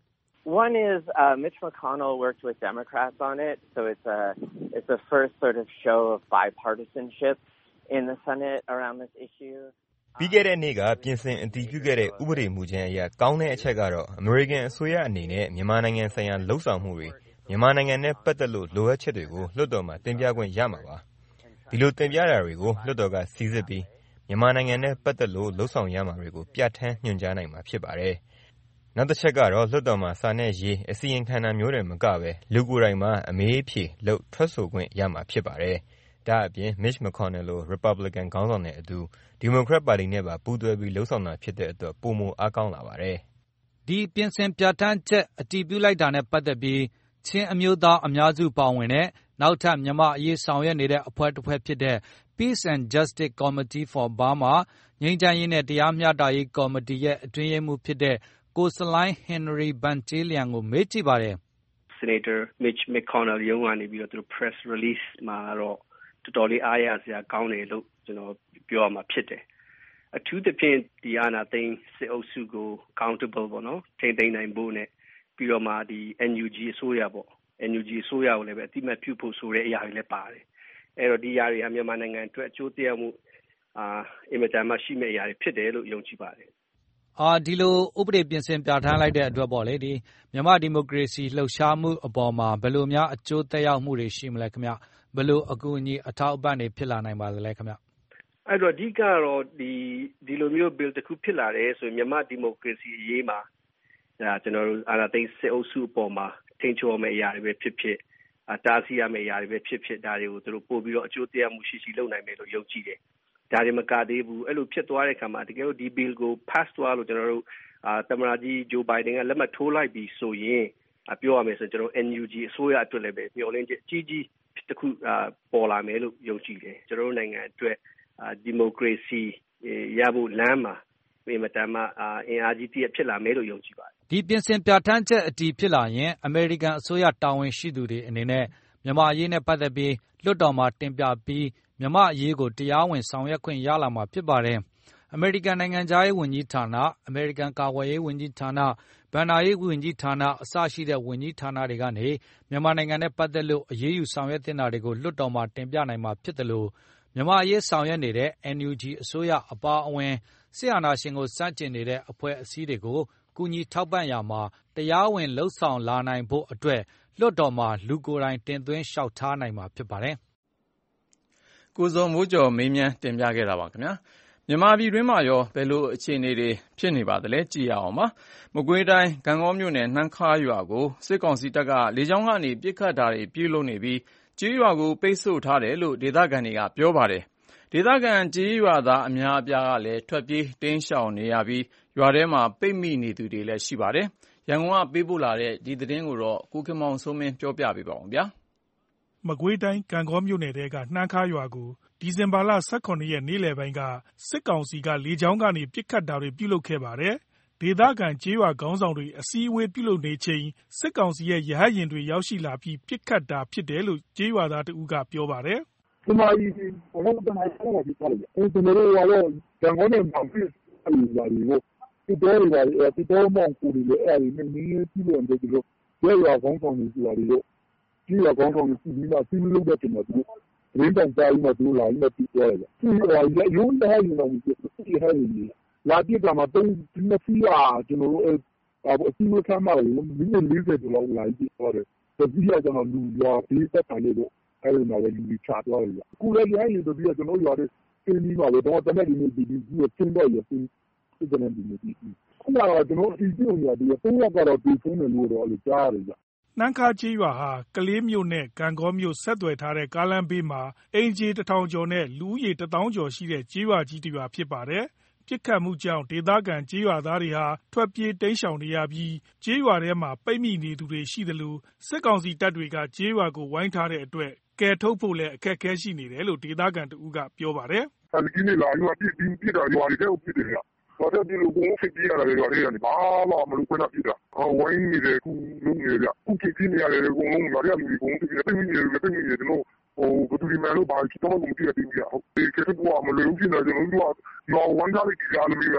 Speaker 9: One is uh, Mitch McConnell worked with Democrats on it, so it's a it's the first sort of show of bipartisanship in the Senate around this issue.
Speaker 10: ပြီးခဲ့တဲ့နေ့ကပြင်ဆင်အတည်ပြုခဲ့တဲ့ဥပဒေမူကြမ်းအရကောင်းတဲ့အချက်ကတော့အမေရိကန်အစိုးရအနေနဲ့မြန်မာနိုင်ငံဆိုင်ရာလှုပ်ဆောင်မှုတွေမြန်မာနိုင်ငံနဲ့ပတ်သက်လို့လိုအပ်ချက်တွေကိုလွှတ်တော်မှာတင်ပြခွင့်ရမှာပါဒီလိုတင်ပြတာတွေကိုလွှတ်တော်ကစီစစ်ပြီးမြန်မာနိုင်ငံနဲ့ပတ်သက်လို့လှုပ်ဆောင်ရမှာတွေကိုပြဋ္ဌာန်းညွှန်ကြားနိုင်မှာဖြစ်ပါတယ်နောက်တစ်ချက်ကတော့လွှတ်တော်မှာစာနဲ့ရေးအစီရင်ခံတာမျိုးတွေမကပဲလူကိုယ်တိုင်မှာအမေးဖြေလို့ထွက်ဆိုခွင့်ရမှာဖြစ်ပါတယ်ဒါအပြင် Mitch McConnell လို Republican ခေါင်းဆောင်တဲ့အတူ Democrat ပါတီနဲ့ပါပူးတွဲပြီးလှုပ်ဆောင်တာဖြစ်တဲ့အတွက်ပိုမိုအားကောင်းလာပါတယ်
Speaker 3: ဒီပြင်ဆင်ပြဋ္ဌာန်းချက်အတည်ပြုလိုက်တာနဲ့ပတ်သက်ပြီးချင်းအမျိုးသားအများစုပါဝင်တဲ့နောက်ထပ်မြန်မာအရေးဆောင်ရွက်နေတဲ့အဖွဲ့တစ်ဖွဲ့ဖြစ်တဲ့ Peace and Justice Committee for Burma ငြိမ်းချမ်းရေးနဲ့တရားမျှတရေးကော်မတီရဲ့အတွင်းရေးမှူးဖြစ်တဲ့ကိုစလိုင်းဟင်နရီဘန်တီလျန်ကိုမေးကြည့်ပါတယ်
Speaker 4: Senator Mitch McConnell ရုံးကနေပြီးတော့သူ press release မှာတော့တော်တော်လေးအားရစရာကောင်းတယ်လို့ကျွန်တော်ပြောရမှာဖြစ်တယ်အထူးသဖြင့်ဒီအာဏာသိမ်းစစ်အုပ်စုကို accountable ပေါ့နော်ထိန်းသိမ်းနိုင်ဖို့နဲ့ပြီးတော့မှဒီ N U G အစိုးရပေါ့ N U G အစိုးရကိုလည်းပဲအတိမတ်ပြုဖို့ဆိုတဲ့အရာတွေလည်းပါတယ်အဲ့တော့ဒီအရာတွေဟာမြန်မာနိုင်ငံအတွက်အကျိုးသက်ရောက်မှုအာအင်မတန်မှရှိမဲ့အရာတွေဖြစ်တယ်လို့ယုံကြည်ပါတယ်
Speaker 3: အာဒီလိုဥပဒေပြင်ဆင်ပြဋ္ဌာန်းလိုက်တဲ့အတွက်ပေါ့လေဒီမြန်မာဒီမိုကရေစီလှုပ်ရှားမှုအပေါ်မှာဘယ်လိုများအကျိုးသက်ရောက်မှုတွေရှိမလဲခင်ဗျဘယ်လိုအကူအညီအထောက်အပံ့တွေဖြစ်လာနိုင်ပါသလဲခင်ဗျ
Speaker 4: အဲ့တော့အဓိကတော့ဒီဒီလိုမျိုး bill တစ်ခုဖြစ်လာတယ်ဆိုရင်မြန်မာဒီမိုကရေစီအရေးမှာဒါကျွန်တော်တို့အာဏာသိမ်းစစ်အုပ်စုအပေါ်မှာထိန်းချုပ်မယ့်အရာတွေပဲဖြစ်ဖြစ်အတားဆီးရမယ့်အရာတွေပဲဖြစ်ဖြစ်ဒါတွေကိုသူတို့ပို့ပြီးတော့အကျိုးသက်ရောက်မှုရှိရှိလုပ်နိုင်မယ်လို့ယုံကြည်တယ်ဒါတွေမကသေးဘူးအဲ့လိုဖြစ်သွားတဲ့အခါမှာတကယ်လို့ဒီ bill ကို pass သွားလို့ကျွန်တော်တို့အာသမ္မတကြီးဂျိုဘိုင်ဒန်ကလက်မှတ်ထိုးလိုက်ပြီးဆိုရင်ပြောရမယ်ဆိုကျွန်တော် N U G အစိုးရအတွက်လည်းပဲမျှော်လင့်ချက်ကြီးကြီးတစ်ခုအာပေါ်လာမယ်လို့ယုံကြည်တယ်ကျွန်တော်တို့နိုင်ငံအတွက်အာဒီမိုကရေစီရဖို့လမ်းမှာပြင်မတမ်းမှာအာအင်အားကြီးတည်းဖြစ်လာမယ်လို့ယုံကြည်ပါတယ်
Speaker 3: ဒီပြင်ဆင်ပြဋ္ဌာန်းချက်အတည်ဖြစ်လာရင်အမေရိကန်အစိုးရတာဝန်ရှိသူတွေအနေနဲ့မြန်မာအရေးနဲ့ပတ်သက်ပြီးလွှတ်တော်မှာတင်ပြပြီးမြန်မာအရေးကိုတရားဝင်ဆောင်ရွက်ခွင့်ရလာမှာဖြစ်ပါတယ်အမေရိကန်နိုင်ငံသားရေးဝန်ကြီးဌာနအမေရိကန်ကာကွယ်ရေးဝန်ကြီးဌာနဗန်နာရေးဝန်ကြီးဌာနအစရှိတဲ့ဝန်ကြီးဌာနတွေကနေမြန်မာနိုင်ငံနဲ့ပတ်သက်လို့အရေးယူဆောင်ရွက်တင်တာတွေကိုလွှတ်တော်မှာတင်ပြနိုင်မှာဖြစ်တယ်လို့မြန်မာအရေးဆောင်ရွက်နေတဲ့ N U G အစိုးရအပါအဝင်စစ်အာဏာရှင်ကိုစတင်နေတဲ့အဖွဲ့အစည်းတွေကိုကူညီထောက်ပံ့ရမှာတရားဝင်လှုပ်ဆောင်လာနိုင်ဖို့အတွက်လွှတ်တော်မှာလူကိုယ်တိုင်တင်သွင်းလျှောက်ထားနိုင်မှာဖြစ်ပါတယ်
Speaker 2: ကိုဇော်မိုးကျော်မေးမြန်းတင်ပြခဲ့တာပါခင်ဗျာမြန်မာပြည်တွင်းမှာရောဘယ်လိုအခြေအနေတွေဖြစ်နေပါသလဲကြည့်ရအောင်ပါမကွေးတိုင်းဂံကောမြို့နယ်နှမ်းခါရွာကိုစစ်ကောင်စီတပ်ကလေကြောင်းကနေပစ်ခတ်တာတွေပြုလုပ်နေပြီးကျေးရွာကိုပိတ်ဆို့ထားတယ်လို့ဒေသခံတွေကပြောပါတယ်ဒေသခံကျေးရွာသားအများအပြားကလည်းထွက်ပြေးတင်းရှောင်နေရပြီးရွာထဲမှာပိတ်မိနေသူတွေလည်းရှိပါတယ်ရန်ကုန်ကပေးပို့လာတဲ့ဒီသတင်းကိုတော့ကိုခင်မောင်စိုးမင်းပြောပြပေးပါအောင်ဗျာ
Speaker 5: မကွေးတိုင်းကံကောမြို့နယ်တဲကနှမ်းခါရွာကိုဒီဇင်ဘာလ၁၇ရက်နေ့လယ်ပိုင်းကစစ်ကောင်စီကလေကြောင်းကနေပစ်ခတ်တာတွေပြုလုပ်ခဲ့ပါတယ်ဒေသခံကျေးရွာခေါင်းဆောင်တွေအစည်းအဝေးပြုလုပ်နေချိန်စစ်ကောင်စီရဲ့ရဟတ်ယာဉ်တွေရောက်ရှိလာပြီးပစ်ခတ်တာဖြစ်တယ်လို့ကျေးရွာသားတဦးကပြောပါတယ်
Speaker 11: ဒီမှာဒီဘုံကတနိုင်တော့ဒီပေါ်လေအဲကျွန်တော်တို့ကတော့ကံကောနဲ့မှပြစ်အဲ့ဒီပါဒီကိုဒီတော့ဒီပါဒီတော့မှန်ကူဒီလေအဲ့ဒီနည်းနည်းပြုလုပ်နေတယ်လို့ကျေးရွာခေါင်းဆောင်တွေပြောတယ်လို့ကျေးရွာခေါင်းဆောင်တွေစီမီလာစီမီလုပ်တဲ့တင်တယ်သူရင်းတန်တိုင်းမှာသူလာနေပြီးပြောတယ်ဒီဟိုရုံးတဲ့ဟိုင်းနေတော့ဒီဟိုင်းနေလာပြစ်ကမှာတုံးဒီမစီယာကျွန်တော်တို့အအစီအမခံမှာလို့မိနစ်၄၀ကျော်လောက်လာပြီးပြောတယ်ဒီကကျွန်တော်လူရွာပြီးတက်တယ်လို့အဲ့ဒီမှာလည်းလူချသွားတယ်အခုလည်းရိုင်းနေတော့ဒီကကျွန်တော်ရွာတဲ့စင်းကြီးမှာတော့တမက်ဒီနေဒီဒီကိုကျင်းတော့ရပြီးဒီကနေ့ဒီနေ့ဒီခုနကကျွန်တော်ဒီပြုံးရဒီပုံရကတော့ဒီဖုန်းနဲ့လို့တော့လို့ကြားရတယ်
Speaker 5: နှမ်းခါကျေးရွာဟာကလေးမြို့နဲ့ဂံကောမြို့ဆက်သွယ်ထားတဲ့ကားလမ်းဘေးမှာအင်ဂျီတစ်ထောင်ကျော်နဲ့လူဦးရေတစ်သောင်းကျော်ရှိတဲ့ကျေးရွာကြီးတစ်ရွာဖြစ်ပါတယ်။ပြစ်ခတ်မှုကြောင့်ဒေသခံကျေးရွာသားတွေဟာထွက်ပြေးတိမ်းရှောင်နေရပြီးကျေးရွာထဲမှာပိတ်မိနေသူတွေရှိသလိုစစ်ကောင်စီတပ်တွေကကျေးရွာကိုဝိုင်းထားတဲ့အတွက်ကယ်ထုတ်ဖို့လည်းအခက်အခဲရှိနေတယ်လို့ဒေသခံတဦးကပြောပါတယ်
Speaker 11: ။အဲဒီနေ့လာရွာပြစ်ပြီးပြစ်တာရွာတွေကိုပြစ်တယ်တော့ဒီလိုကိုဖိပြရတယ်ရွာတွေကဘာမှမလုပ်ခွင့်ပြတာဝိုင်းနေတယ်ခုလုံးနေကြခုဖြစ်နေရတယ်ကိုလုံးရွာတွေကလူကိုပြစ်တယ်ပြစ်နေတယ်ပြစ်နေတယ်တော့ဟိုဘယ်သူဒီမှာလို့ဘာချစ်တော့မကြည့်ရဘူးဟုတ်ဒီကတည်းကမလို့ဖြစ်နေတယ်ကျွန်တော်တို့ရွာဝမ်းသားလေးကြားလို့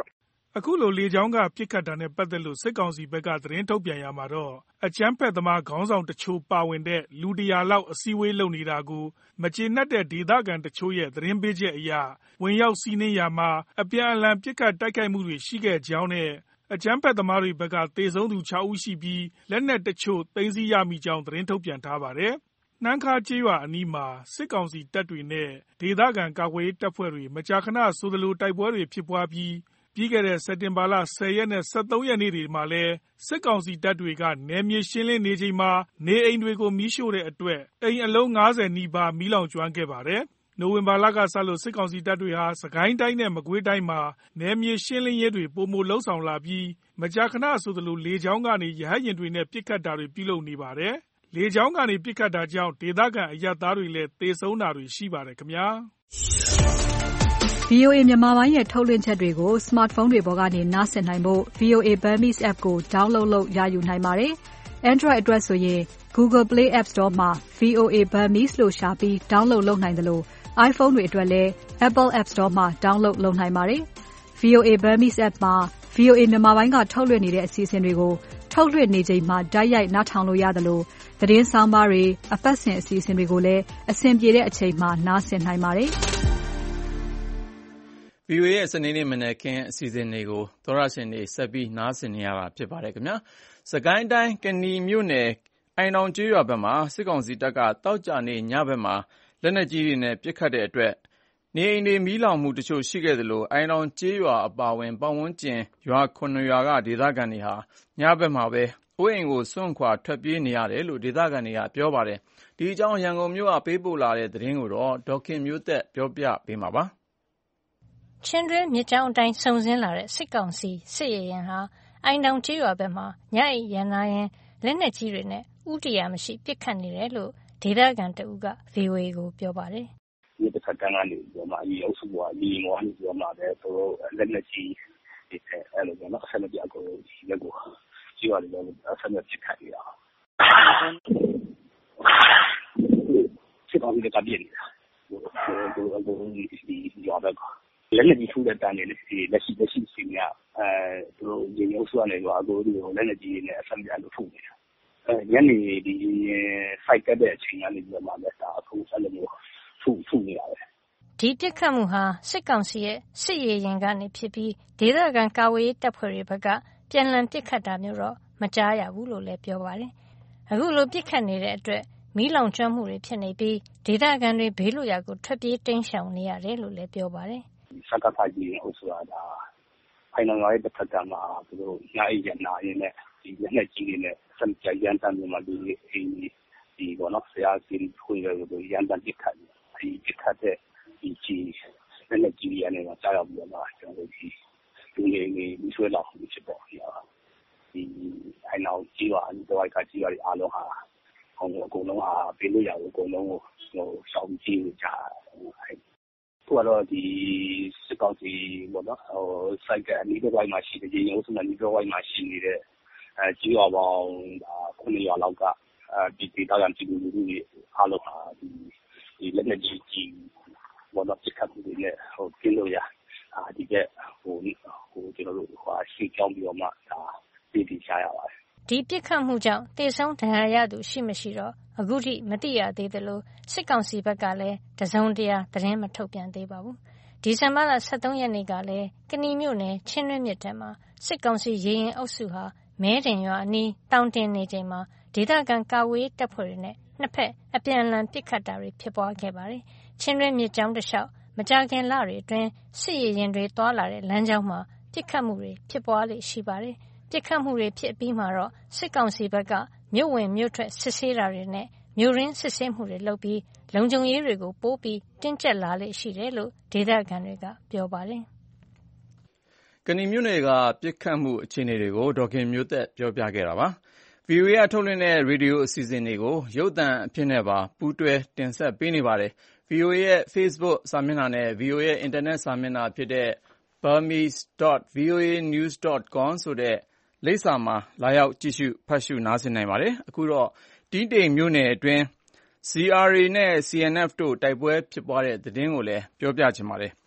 Speaker 5: အခုလိုလေကြောင်းကပစ်ခတ်တာနဲ့ပတ်သက်လို့စစ်ကောင်စီဘက်ကသတင်းထုတ်ပြန်ရမှာတော့အကြမ်းဖက်သမားခေါင်းဆောင်တချို့ပါဝင်တဲ့လူတရာလောက်အစည်းအဝေးလုပ်နေတာကိုမကျေနပ်တဲ့ဒေသခံတချို့ရဲ့သတင်းပေးချက်အရဝင်ရောက်စီးနင်းရာမှာအပြန်အလှန်ပစ်ခတ်တိုက်ခိုက်မှုတွေရှိခဲ့ကြောင်းနဲ့အကြမ်းဖက်သမားတွေဘက်ကသေဆုံးသူ၆ဦးရှိပြီးလက်နက်တချို့သိမ်းဆည်းရမိကြောင်းသတင်းထုတ်ပြန်ထားပါတယ်။နှမ်းခါကျေးရွာအနီးမှာစစ်ကောင်စီတပ်တွေနဲ့ဒေသခံကာကွယ်ရေးတပ်ဖွဲ့တွေမကြာခဏဆိုသလိုတိုက်ပွဲတွေဖြစ်ပွားပြီးပြီးခဲ့တဲ့စက်တင်ဘာလ၁၀ရက်နဲ့၁၃ရက်နေ့တွေမှာလည်းစစ်ကောင်စီတပ်တွေကနယ်မြေရှင်းလင်းနေချိန်မှာနေအိမ်တွေကိုမီးရှို့တဲ့အတွက်အိမ်အလုံး၅၀နီးပါးမီးလောင်ကျွမ်းခဲ့ပါတယ်။နိုဝင်ဘာလကစလို့စစ်ကောင်စီတပ်တွေဟာစကိုင်းတိုင်းနဲ့မကွေးတိုင်းမှာနယ်မြေရှင်းလင်းရေးတွေပိုမိုလှုပ်ဆောင်လာပြီးမကြာခဏဆိုသလိုလေကြောင်းကနေရဟတ်ယာဉ်တွေနဲ့ပစ်ခတ်တာတွေပြုလုပ်နေပါတယ်။လေကြောင်းကနေပစ်ခတ်တာကြောင့်ဒေသခံအရပ်သားတွေလည်းသေဆုံးတာတွေရှိပါတယ်ခင်ဗျာ။
Speaker 12: ဗွီအိုအေမြန်မာပိုင်းရဲ့ထုတ်လွှင့်ချက်တွေကို smartphone တွေပေါ်ကနေနားဆင်နိုင်ဖို့ ဗွီအိုအေ Burmese app ကို download လုပ်ရယူနိုင်ပါတယ်။ Android အတွက်ဆိုရင် Google Play App Store မှာ ဗွီအိုအေ Burmese လို့ရှာပြီး download လုပ်နိုင်တယ်လို့ iPhone တွေအတွက်လည်း Apple App Store မှာ download လုပ်နိုင်ပါတယ်။ ဗွီအိုအေ Burmese app မှာ ဗွီအိုအေမြန်မာပိုင်းကထုတ်လွှင့်နေတဲ့အစီအစဉ်တွေကိုထုတ်လွှင့်နေချိန်မှာတိုက်ရိုက်နားထောင်လို့ရတယ်လို့သတင်းဆောင်ပါတွေအပတ်စဉ်အစီအစဉ်တွေကိုလည်းအဆင်ပြေတဲ့အချိန်မှာနားဆင်နိုင်ပါတယ်။
Speaker 2: ဗွီအိုအေရဲ့စနေနေ့မနက်ခင်းအစီအစဉ်တွေကိုသောရရှင်တွေဆက်ပြီးနားဆင်နေရတာဖြစ်ပါတယ်ခင်ဗျာ။စကိုင်းတိုင်းကနီမြို့နယ်အိုင်တောင်ကျေးရွာဘက်မှာစစ်ကောင်စီတပ်ကတောက်ကြနေညဘက်မှာလက်နက်ကြီးတွေနဲ့ပစ်ခတ်တဲ့အတွက်နေအိမ်တွေမီးလောင်မှုတချို့ရှိခဲ့သလိုအိုင်တောင်ကျေးရွာအပါအဝင်ပတ်ဝန်းကျင်ရွာခုနှစ်ရွာကဒေသခံတွေဟာညဘက်မှာပဲအိုးအိမ်ကိုစွန့်ခွာထွက်ပြေးနေရတယ်လို့ဒေသခံတွေကပြောပါတယ်။ဒီအကြောင်းရန်ကုန်မြို့ကပေးပို့လာတဲ့သတင်းကိုတော့ဒေါခင်မျိုးသက်ပြောပြပေးမှာပါ
Speaker 13: ။ချင်းတွင်းမြစ်ကြောင်းအတိုင်းစုံစင်းလာတဲ့စစ်ကောင်စီစစ်ရေရင်ဟာအိုင်တောင်ကျေးရွာဘက်မှာညအိပ်ရန်နာရင်လက်နက်ကြီးတွေနဲ့ဥတီယာမရှိပစ်ခတ်နေတယ်လို့ဒေသခံတဦးက ဗွီအိုအေ ကိုပြောပါတယ်
Speaker 14: ။ဒီတစ်ခါတန်းကနေပြီးတော့မှဒီအုပ်စုကဒီငွားနေပြီးတော့မှလည်းသူတို့လက်နက်ကြီးတွေအဲ့လိုပေါ့နော်ဆက်လက်ပြအကုန်ဒီလက်ကိုကျွားတယ်လို့ဆက်လက်ပစ်ခတ်နေတာ။စစ်ကောင်စီကပြည့်နေတာ။သူတို့ဒီဒီရွာဘက်ကလက်နက်ကြီးထိုးတဲ့တန်းနေလက်ရှိလက်ရှိလက်ရှိစီကအဲသူတို့ရေရုပ်ဆွမ်းနေရွာကိုသူတို့လက်နက်ကြီးနဲ့အဆက်ပြလို့ထုတ်နေတာ။အဲညနေဒီစိုက်ကတဲ့အချိန်ကနေပြီးတော့မှလည်းဒါအခုဆက်လို့ဖူဖူနေတာပဲ
Speaker 13: ဒီပြစ်ခတ်မှုဟာစစ်ကောင်စီရဲ့စစ်ရေးရင်ကနေဖြစ်ပြီးဒေသခံကာဝေးတပ်ဖွဲ့တွေဘက်ကပြန်လည်ပစ်ခတ်တာမျိုးတော့မကြားရဘူးလို့လည်းပြောပါတယ်အခုလိုပစ်ခတ်နေတဲ့အတွက်မီးလောင်ကျွမ်းမှုတွေဖြစ်နေပြီးဒေသခံတွေဘေးလွတ်ရာကိုထွက်ပြေးတိမ်းရှောင်နေရတယ်လို့လည်းပြောပါတယ်
Speaker 14: စကားဖိုင်ကြီးအုပ်စုကဒါဖိုင်နယ်ရဲ့တစ်ဖက်ကမှာသူတို့ညအိပ်ရနာရင်းနဲ့ဒီလက်နက်ကြီးတွေနဲ့စံကြရန်တမ်းမှာဒီအင်းဒီဘောနော်ဆရာစီခွေရလို့ရန်တမ်းပစ်ခတ်ဒီပစ်ခတ်တဲ့ဒီကြီးလက်နက်ကြီးရနေမှာကြားရောက်ပြီးတော့ကျွန်တော်တို့ဒီလူငယ်ငယ်ဒီဆွဲလောက်ဖြစ်ပေါ်ရဒီအိုင်နောက်ကြီးပါဒီတော့ကကြီးရအားလုံးဟာဟိုအကုန်လုံးဟာဘေးလွတ်ရာကိုအကုန်လုံးကိုဟိုရှောင်းကြည့်ကြအဲခုကတော့ဒီစစ်ကောင်စီဘောနော်ဟိုစိုက်ကအနီးတစ်ဝိုက်မှာရှိတဲ့ရေရုပ်စုနဲ့အနီးတစ်ဝိုက်မှာရှိနေတဲ့အဲကြီးရပေါင်းခုနှစ်ရွာလောက်ကအဲဒီဒေသခံပြည်သူလူထုတွေအားလုံးဟာဒီဒီလက်နက်ကြီးကြီးဘောနော်ပစ်ခတ်မှုတွေနဲ့ဟိုပြင်းလို့ရအာဒီကဟိုဟိုကျွန်တော်တို့ဟိုရှေ့ကြောင်းပြီးတော့မှဒါပြည်တည်ချရပါတယ်
Speaker 13: ဒီပြစ်ခတ်မှုကြောင့်တေဆုံးဒဏ်ရာရသူရှိမရှိတော့အခုထိမသိရသေးသလိုစစ်ကောင်စီဘက်ကလည်းတစုံတရာသတင်းမထုတ်ပြန်သေးပါဘူးဒီဇင်ဘာလ၁၃ရက်နေ့ကလည်းကနီမြို့နယ်ချင်းတွင်းမြစ်ထဲမှာစစ်ကောင်စီရေရင်အုပ်စုဟာမဲတင်ရွာအနီးတောင်တင်နေချိန်မှာဒေသခံကာဝေးတပ်ဖွဲ့တွေနဲ့နှစ်ဖက်အပြန်အလှန်ပစ်ခတ်တာတွေဖြစ်ပွားခဲ့ပါတယ်ချင်းတွင်းမြစ်ကြောင်းတစ်လျှောက်မကြာခင်လတွေအတွင်းစစ်ရေရင်တွေတွာလာတဲ့လမ်းကြောင်းမှာပစ်ခတ်မှုတွေဖြစ်ပွားလေရှိပါတယ်ပစ်ခတ်မှုတွေဖြစ်ပြီးမှတော့စစ်ကောင်စီဘက်ကမြို့ဝင်မြို့ထွက်စစ်ဆေးတာတွေနဲ့မြို့ရင်းစစ်ဆေးမှုတွေလုပ်ပြီးလုံခြုံရေးတွေကိုပိုးပြီးတင်းကျပ်လာလေရှိတယ်လို့ဒေသခံတွေကပြောပါတယ်
Speaker 2: ။ကနီမြို့နယ်ကပစ်ခတ်မှုအခြေအနေတွေကိုဒေါခင်မျိုးသက်ပြောပြခဲ့တာပါ။ ဗွီအိုအေကထုတ်လွှင့်တဲ့ရေဒီယိုအစီအစဉ်တွေကိုရုပ်သံအဖြစ်နဲ့ပါပူးတွဲတင်ဆက်ပေးနေပါတယ်။ ဗွီအိုအေရဲ့ Facebook စာမျက်နှာနဲ့ ဗွီအိုအေရဲ့အင်တာနက်စာမျက်နှာဖြစ်တဲ့ burmese dot v o a news dot com ဆိုတဲ့လိပ်စာမှာလာရောက်ကြည့်ရှုဖတ်ရှုနားဆင်နိုင်ပါတယ်။အခုတော့တီးတိန်မြို့နယ်အတွင်း C R A နဲ့ C N F တို့တိုက်ပွဲဖြစ်ပွားတဲ့သတင်းကိုလည်းပြောပြချင်ပါတယ်။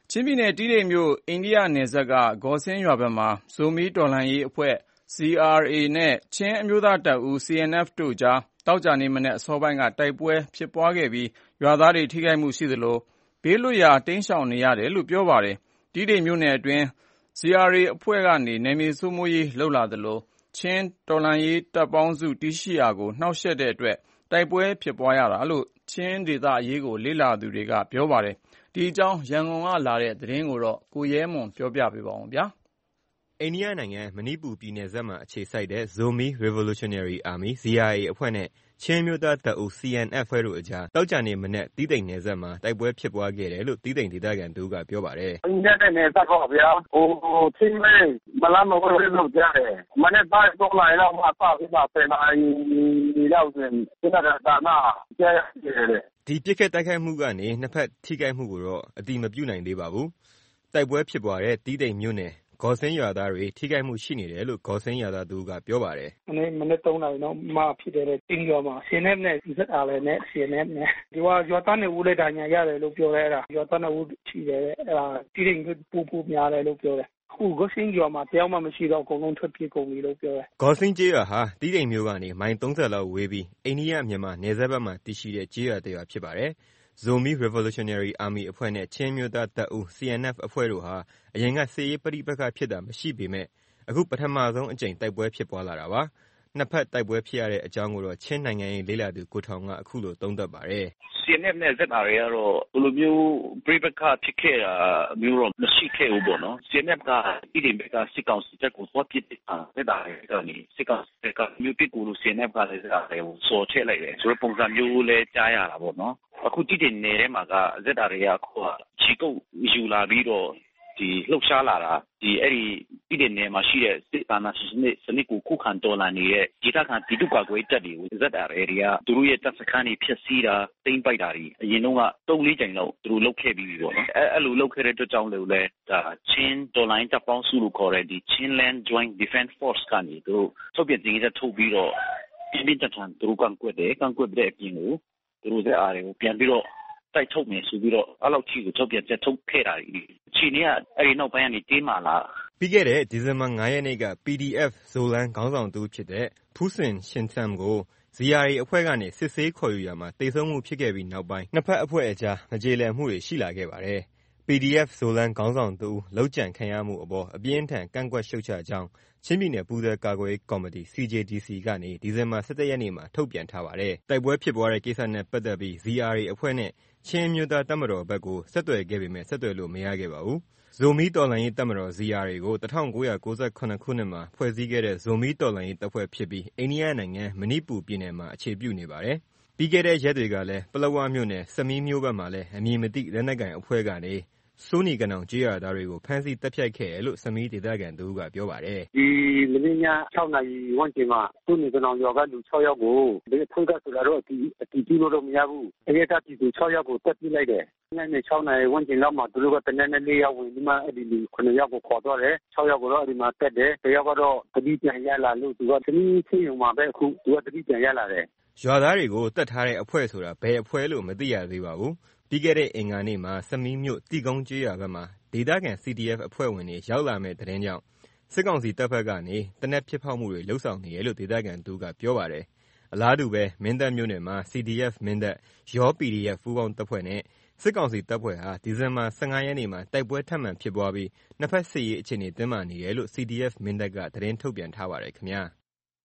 Speaker 2: ချင်းပြည်နယ်တီးတိန်မြို့အိန္ဒိယနယ်စပ်ကဂေါ်စင်းရွာဘက်မှာဇိုမီတော်လှန်ရေးအဖွဲ့ C R A နဲ့ချင်းအမျိုးသားတပ်ဦး C N F တို့ကြားတောက်ကြနေမနဲ့အစောပိုင်းကတိုက်ပွဲဖြစ်ပွားခဲ့ပြီးရွာသားတွေထိခိုက်မှုရှိသလိုဘေးလွတ်ရာတိမ်းရှောင်နေရတယ်လို့ပြောပါတယ်။တီးတိန်မြို့နယ်အတွင်း C R A အဖွဲ့ကနေနယ်မြေစိုးမိုးရေးလှုပ်လာသလိုချင်းတော်လှန်ရေးတပ်ပေါင်းစုတည်ရှိရာကိုနှောက်ယှက်တဲ့အတွက်တိုက်ပွဲဖြစ်ပွားရတာလို့ချင်းဒေသအရေးကိုလေ့လာသူတွေကပြောပါတယ်။ဒီအကြောင်းရန်ကုန်ကလာတဲ့သတင်းကိုတော့ကိုရဲမွန်ပြောပြပေးပါဦးဗျာ
Speaker 10: ။အိန္ဒိယနိုင်ငံမဏိပူပြည်နယ်စပ်မှာအခြေစိုက်တဲ့ Zomi Revolutionary Army Z R A အဖွဲ့နဲ့ချင်းမျိုးသားတပ်ဦး C N F ဖွဲ့တို့အကြားတောက်ကြနေမနဲ့တီးတိန်နယ်စပ်မှာတိုက်ပွဲဖြစ်ပွားခဲ့တယ်လို့တီးတိန်ဒေသခံသူကပြောပါတယ်
Speaker 11: ။အိန္ဒိယနယ်စပ်ပေါ့ဗျာ။ဟိုချင်းမဲမလာမဝဲလို့ကြားတယ်။မနေ့ကတော့လာတော့မှပါပြီးပါပြန်လာဒီလောက်ဆိုဒီကတော့ဒါမှကြားရတယ်
Speaker 10: ဒီပြစ်ခတ်တိုက်ခိုက်မှုကနေနှစ်ဖက်ထိခိုက်မှုကိုတော့အတိမပြုနိုင်သေးပါဘူး။တိုက်ပွဲဖြစ်ပွားတဲ့တီးတိန်မြို့နယ်ဂေါ်စင်းရွာသားတွေထိခိုက်မှုရှိနေတယ်လို့ဂေါ်စင်းရွာသားသူကပြောပါတယ်
Speaker 11: ။မနေ့မနေ့သုံးနာရီတော့မှဖြစ်တယ်တဲ့တင်းရွာမှာ C N F နဲ့ Z R A နဲ့ C N F နဲ့ဒီကရွာသားနဲ့ဦးလိုက်တာညာရတယ်လို့ပြောတယ်အဲ့ဒါရွာသားနဲ့ဦးရှိတယ်အဲ့ဒါတီးတိန်ကပူပူများတယ်လို့ပြောတယ်အခုဂေါ်စင်းရွာမှာတယောက်မှမရှိတော့အကုန်လုံးထွက်ပြေးကုန်ပြီလို့ပြောတယ်
Speaker 10: ဂေါ်စင်းကျေးရွာဟာတီးတိန်မြို့ကနေမိုင်သုံးဆယ်လောက်ဝေးပြီးအိန္ဒိယမြန်မာနယ်စပ်ဘက်မှာတည်ရှိတဲ့ကျေးရွာတစ်ရွာဖြစ်ပါတယ်။ Zomi Revolutionary Army အဖွဲ့နဲ့ချင်းမျိုးသားတပ်ဦး C N F အဖွဲ့တို့ဟာအရင်ကစစ်ရေးပဋိပက္ခဖြစ်တာမရှိပေမဲ့အခုပထမဆုံးအကြိမ်တိုက်ပွဲဖြစ်ပွားလာတာပါ။နှစ်ဖက်တိုက်ပွဲဖြစ်ရတဲ့အကြောင်းကိုတော့ချင်းနိုင်ငံရေးလေးလာသူကိုထောင်ကအခုလိုသုံးသပ်ပါတယ်
Speaker 15: ။ C N F နဲ့ Z R A ကတော့ဘယ်လိုမျိုးပဋိပက္ခဖြစ်ခဲ့တာမျိုးတော့မရှိခဲ့ဘူးပေါ့နော်။ C N F ကဒီဒီဘက်ကစစ်ကောင်စီတပ်ကိုသွားပစ်တဲ့အခါ Z R A ကနေစစ်ကောင်စီကမြို့ပစ်ကူလို့ C N F ကလည်း Z R A ကိုစော်ချက်လိုက်တယ်ဆိုတော့ပုံစံမျိုးလဲကြားရတာပေါ့နော်။အခုတိတိနေထဲမှာက Z R A ကအခုချီကုတ်ယူလာပြီးတော့ဒီလှုပ်ရှားလာတာဒီအဲ့ဒီပြည်နယ်နယ်မှာရှိတဲ့စစ်သားနာရှင်တွေစနစ်ကိုခုခံတော်လှန်နေတဲ့ဒေသခံပြည်သူ့ကာကွယ်တပ်တွေကို Z R A တွေကသူတို့ရဲ့တပ်စခန်းတွေဖျက်ဆီးတာတိမ့်ပိုက်တာတွေအရင်တော့ကသုံးလေးကြိမ်လောက်သူတို့လုပ်ခဲ့ပြီးပြီပေါ့နော်အဲ့အဲ့လိုလုပ်ခဲ့တဲ့အတွက်ကြောင့်လည်းဒါချင်းတော်လိုင်းတပ်ပေါင်းစုလို့ခေါ်တဲ့ဒီ Chinland Joint Defense Force ကနေသူတို့ထုတ်ပြန်ကြေညာချက်ထုတ်ပြီးတော့ပြည်ပြည်တပ်ထန်သူတို့ကန့်ကွက်တယ်ကန့်ကွက်တဲ့အပြင်ကိုသူတို့ Z R A ကိုပြန်ပြီးတော့တိုက်ထုတ်မယ်ဆိုပြီးတော့အဲ့လောက်ကြီးကိုထုတ်ပြန်ချက်ထုတ်ခဲ့တာဒီအချိန်ကအဲ့ဒီနောက်ပိုင်းကနေတင်းမာလာ
Speaker 10: ပြီးခဲ့တဲ့ဒီဇင်ဘာ၅ရက်နေ့က P D F ဇိုလန်ခေါင်းဆောင်သူဖြစ်တဲ့ဖူးစင်ရှင်ဆမ်ကို Z R A အဖွဲ့ကနေစစ်ဆေးခေါ်ယူရမှာတိတ်ဆုံးမှုဖြစ်ခဲ့ပြီးနောက်ပိုင်းနှစ်ဖက်အဖွဲ့အကြားမကြေလည်မှုတွေရှိလာခဲ့ပါတယ်။ P D F ဇိုလန်ခေါင်းဆောင်သူလောက်ကျန်ခံရမှုအပေါ်အပြင်းထန်ကန့်ကွက်ရှုတ်ချကြောင်းချင်းပြည်နယ်ပူးဇော်ကာကွယ်ရေးကော်မတီ C J D C ကနေဒီဇင်ဘာ၁၁ရက်နေ့မှာထုတ်ပြန်ထားပါတယ်။တိုက်ပွဲဖြစ်ပွားတဲ့ကိစ္စနဲ့ပတ်သက်ပြီး Z R A အဖွဲ့နဲ့ချင်းမျိုးသားတပ်မတော်ဘက်ကိုဆက်သွယ်ခဲ့ပေမဲ့ဆက်သွယ်လို့မရခဲ့ပါဘူး။ Zomi တော်လှန်ရေးတပ်မတော် Z R A ကို၁၉၉၇ခုနှစ်မှာဖွဲ့စည်းခဲ့တဲ့ Zomi တော်လှန်ရေးတပ်ဖွဲ့ဖြစ်ပြီးအိန္ဒိယနိုင်ငံမဏိပူပြည်နယ်မှာအခြေပြုနေပါတယ်။ပြီးခဲ့တဲ့ရက်တွေကလည်းပလက်ဝမြို့နယ်ဆမီးမြို့ဘက်မှာလည်းအမည်မသိလက်နက်ကိုင်အဖွဲ့ကနေစိုးနီကနောင်ကျေးရွာသားတွေကိုဖမ်းဆီးတပ်ဖြတ်ခဲ့တယ်လို့ဆမီးဒေသခံသူကပြောပါတယ်
Speaker 11: ။ဒီမနေ့ည၆နာရီဝန်းကျင်မှာစိုးနီကနောင်ရွာကလူ၆ယောက်ကိုဒီထုတ်ကဆိုတော့အတီအတီကြည့်လို့တော့မရဘူး။အရေးတပ်ပြည်သူ၆ယောက်ကိုတပ်ပြလိုက်တယ်။ညနေ၆နာရီဝန်းကျင်လောက်မှာသူတို့ကတနက်နေ့လေးယောက်ဝင်ဒီမှာအဲ့ဒီလူခုနှစ်ယောက်ကိုခေါ်တော့တယ်။၆ယောက်ကိုတော့ဒီမှာတက်တယ်။တယောက်ကတော့တတိပြန်ရလာလို့သူကသမီးချင်းရုံမှာပဲအခုသူကတတိပြန်ရလာတယ်
Speaker 10: ။ရွာသားတွေကိုတတ်ထားတဲ့အဖွဲ့ဆိုတာဘယ်အဖွဲ့လို့မသိရသေးပါဘူး။ပြီးခဲ့တဲ့အင်္ဂါနေ့မှာဆမီးမြို့တိကုန်းကျေးရွာဘက်မှာဒေသခံ C D F အဖွဲ့ဝင်တွေရောက်လာမဲ့တဲ့ကြောင့်စစ်ကောင်စီတပ်ဖက်ကနေတနက်ဖြစ်ဖောက်မှုတွေလှုပ်ဆောင်နေတယ်လို့ဒေသခံသူကပြောပါတယ်။အလားတူပဲမင်းတပ်မြို့နယ်မှာ C D F မင်းတပ်ရော P D F ပူးပေါင်းတပ်ဖွဲ့နဲ့စစ်ကောင်စီတပ်ဖွဲ့ဟာဒီဇင်ဘာ၁၅ရက်နေ့မှာတိုက်ပွဲထပ်မံဖြစ်ပွားပြီးနှစ်ဖက်စစ်ရေးအခြေအနေတင်းမာနေတယ်လို့ C D F မင်းတပ်ကသတင်းထုတ်ပြန်ထားပါတယ်ခင်ဗျာ။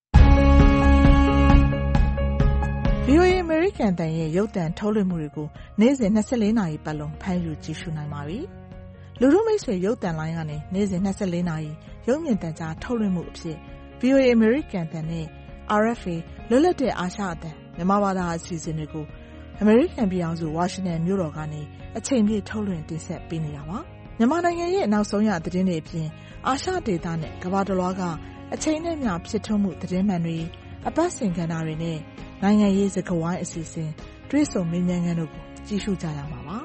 Speaker 7: V O A အမေရိကန်တန်ရဲ့ရုပ်သံထုတ်လွှင့်မှုတွေကိုနေ့စဉ်၂၄နာရီပတ်လုံးဖမ်းယူကြည့်ရှုနိုင်ပါပြီ။လူထုမိတ်ဆွေရုပ်သံလိုင်းကနေနေ့စဉ်၂၄နာရီရုပ်မြင်သံကြားထုတ်လွှင့်မှုအဖြစ် V O A အမေရိကန်တန်နဲ့ R F A လွတ်လပ်တဲ့အာရှအသံမြန်မာဘာသာအစီအစဉ်တွေကိုအမေရိကန်ပြည်ထောင်စုဝါရှင်တန်မြို့တော်ကနေအချိန်ပြည့်ထုတ်လွှင့်တင်ဆက်ပေးနေတာပါ။မြန်မာနိုင်ငံရဲ့နောက်ဆုံးရသတင်းတွေအပြင်အာရှဒေသနဲ့ကမ္ဘာတစ်လွှားကအချိန်နဲ့မျှဖြစ်ထွန်းမှုသတင်းမှန်တွေအပတ်စဉ်ကဏ္ဍတွေနဲ့နိုင်ငံရေးစကားဝိုင်းအစီအစဉ်တွေးဆုံမေးမြန်းခန်းတို့ကိုကြည့်ရှုကြရမှာပါ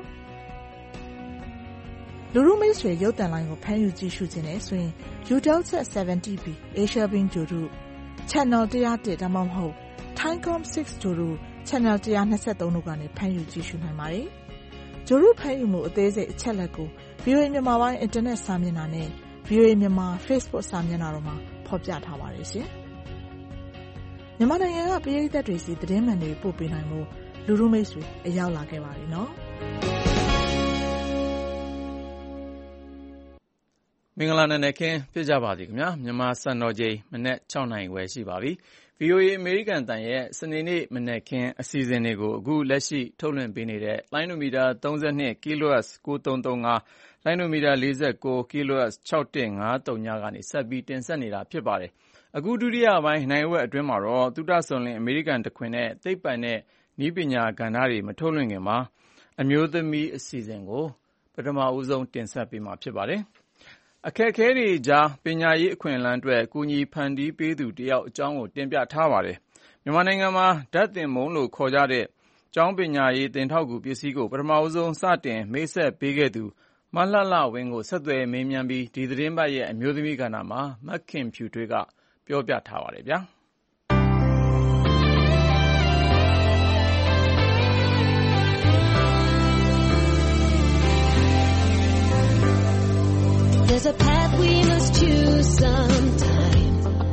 Speaker 7: ။လူထုမိတ်ဆွေရုပ်သံလိုင်းကိုဖမ်းယူကြည့်ရှုခြင်းနဲ့ဆိုရင် Eutelsat 70 B Asia Beam ဂြိုဟ်တု Channel one oh oneဒါမှမဟုတ် Thaicom six ဂြိုဟ်တု Channel one twenty-threeတို့ကနေဖမ်းယူကြည့်ရှုနိုင်ပါတယ်။ဂြိုဟ်တုဖမ်းယူမှုအသေးစိတ်အချက်လက်ကို V ဗီအိုအေ မြန်မာပိုင်းအင်တာနက်စာမျက်နှာနဲ့ ဗီအိုအေ မြန်မာ Facebook စာမျက်နှာတို့မှာဖော်ပြထားပါတယ်ရှင်။မြန်မာနိုင်ငံကပရိသတ်တွေစီသတင်းမှန်တွေပို့ပေးနိုင်မှုလူလူမိတ်ဆွေအရောက်လာခဲ့ပါပြီနော်
Speaker 2: မင်္ဂလာနံနက်ခင်းဖြစ်ကြပါစေခင်ဗျာမြန်မာစံတော်ချိန်မနက်၆နာရီခွဲရှိပါပြီ။ ဗီအိုအေအမေရိကန်တန်ရဲ့စနေနေ့မနက်ခင်းအစီအစဉ်တွေကိုအခုလက်ရှိထုတ်လွှင့်ပေးနေတဲ့လိုင်းနိုမီတာသုံး၂ kilohertz ကိုသုံးသုံးငါးလိုင်းနိုမီတာလေး၉ kilohertz ၆၁၅၀ ကနေဆက်ပြီးတင်ဆက်နေတာဖြစ်ပါတယ်။အခုဒုတိယပိုင်းနိုင်ဝက်အတွင်းမှာတော့သုတဆွန်လင်းအမေရိကန်တခွင်နဲ့သိပ္ပံနဲ့နည်းပညာကဏ္ဍတွေမထုတ်လွှင့်ခင်မှာအမျိုးသမီးအစီအစဉ်ကိုပထမဦးဆုံးတင်ဆက်ပေးမှာဖြစ်ပါတယ်။အခက်အခဲတွေကြားပညာရေးအခွင့်အလမ်းအတွက်ကူညီဖန်တီးပေးသူတယောက်အကြောင်းကိုတင်ပြထားပါတယ်။မြန်မာနိုင်ငံမှာဓာတ်သင်မုန်းလို့ခေါ်ကြတဲ့ကျောင်းပညာရေးသင်ထောက်ကူပစ္စည်းကိုပထမဆုံးစတင်မိတ်ဆက်ပေးခဲ့သူမလှလှဝင်းကိုဆက်သွယ်မေးမြန်းပြီးဒီသတင်းပတ်ရဲ့အမျိုးသမီးကဏ္ဍမှာမခင်ဖြူထွေးကပြောပြထားပါတယ်ဗျာ။
Speaker 16: There's a path we must choose sometime.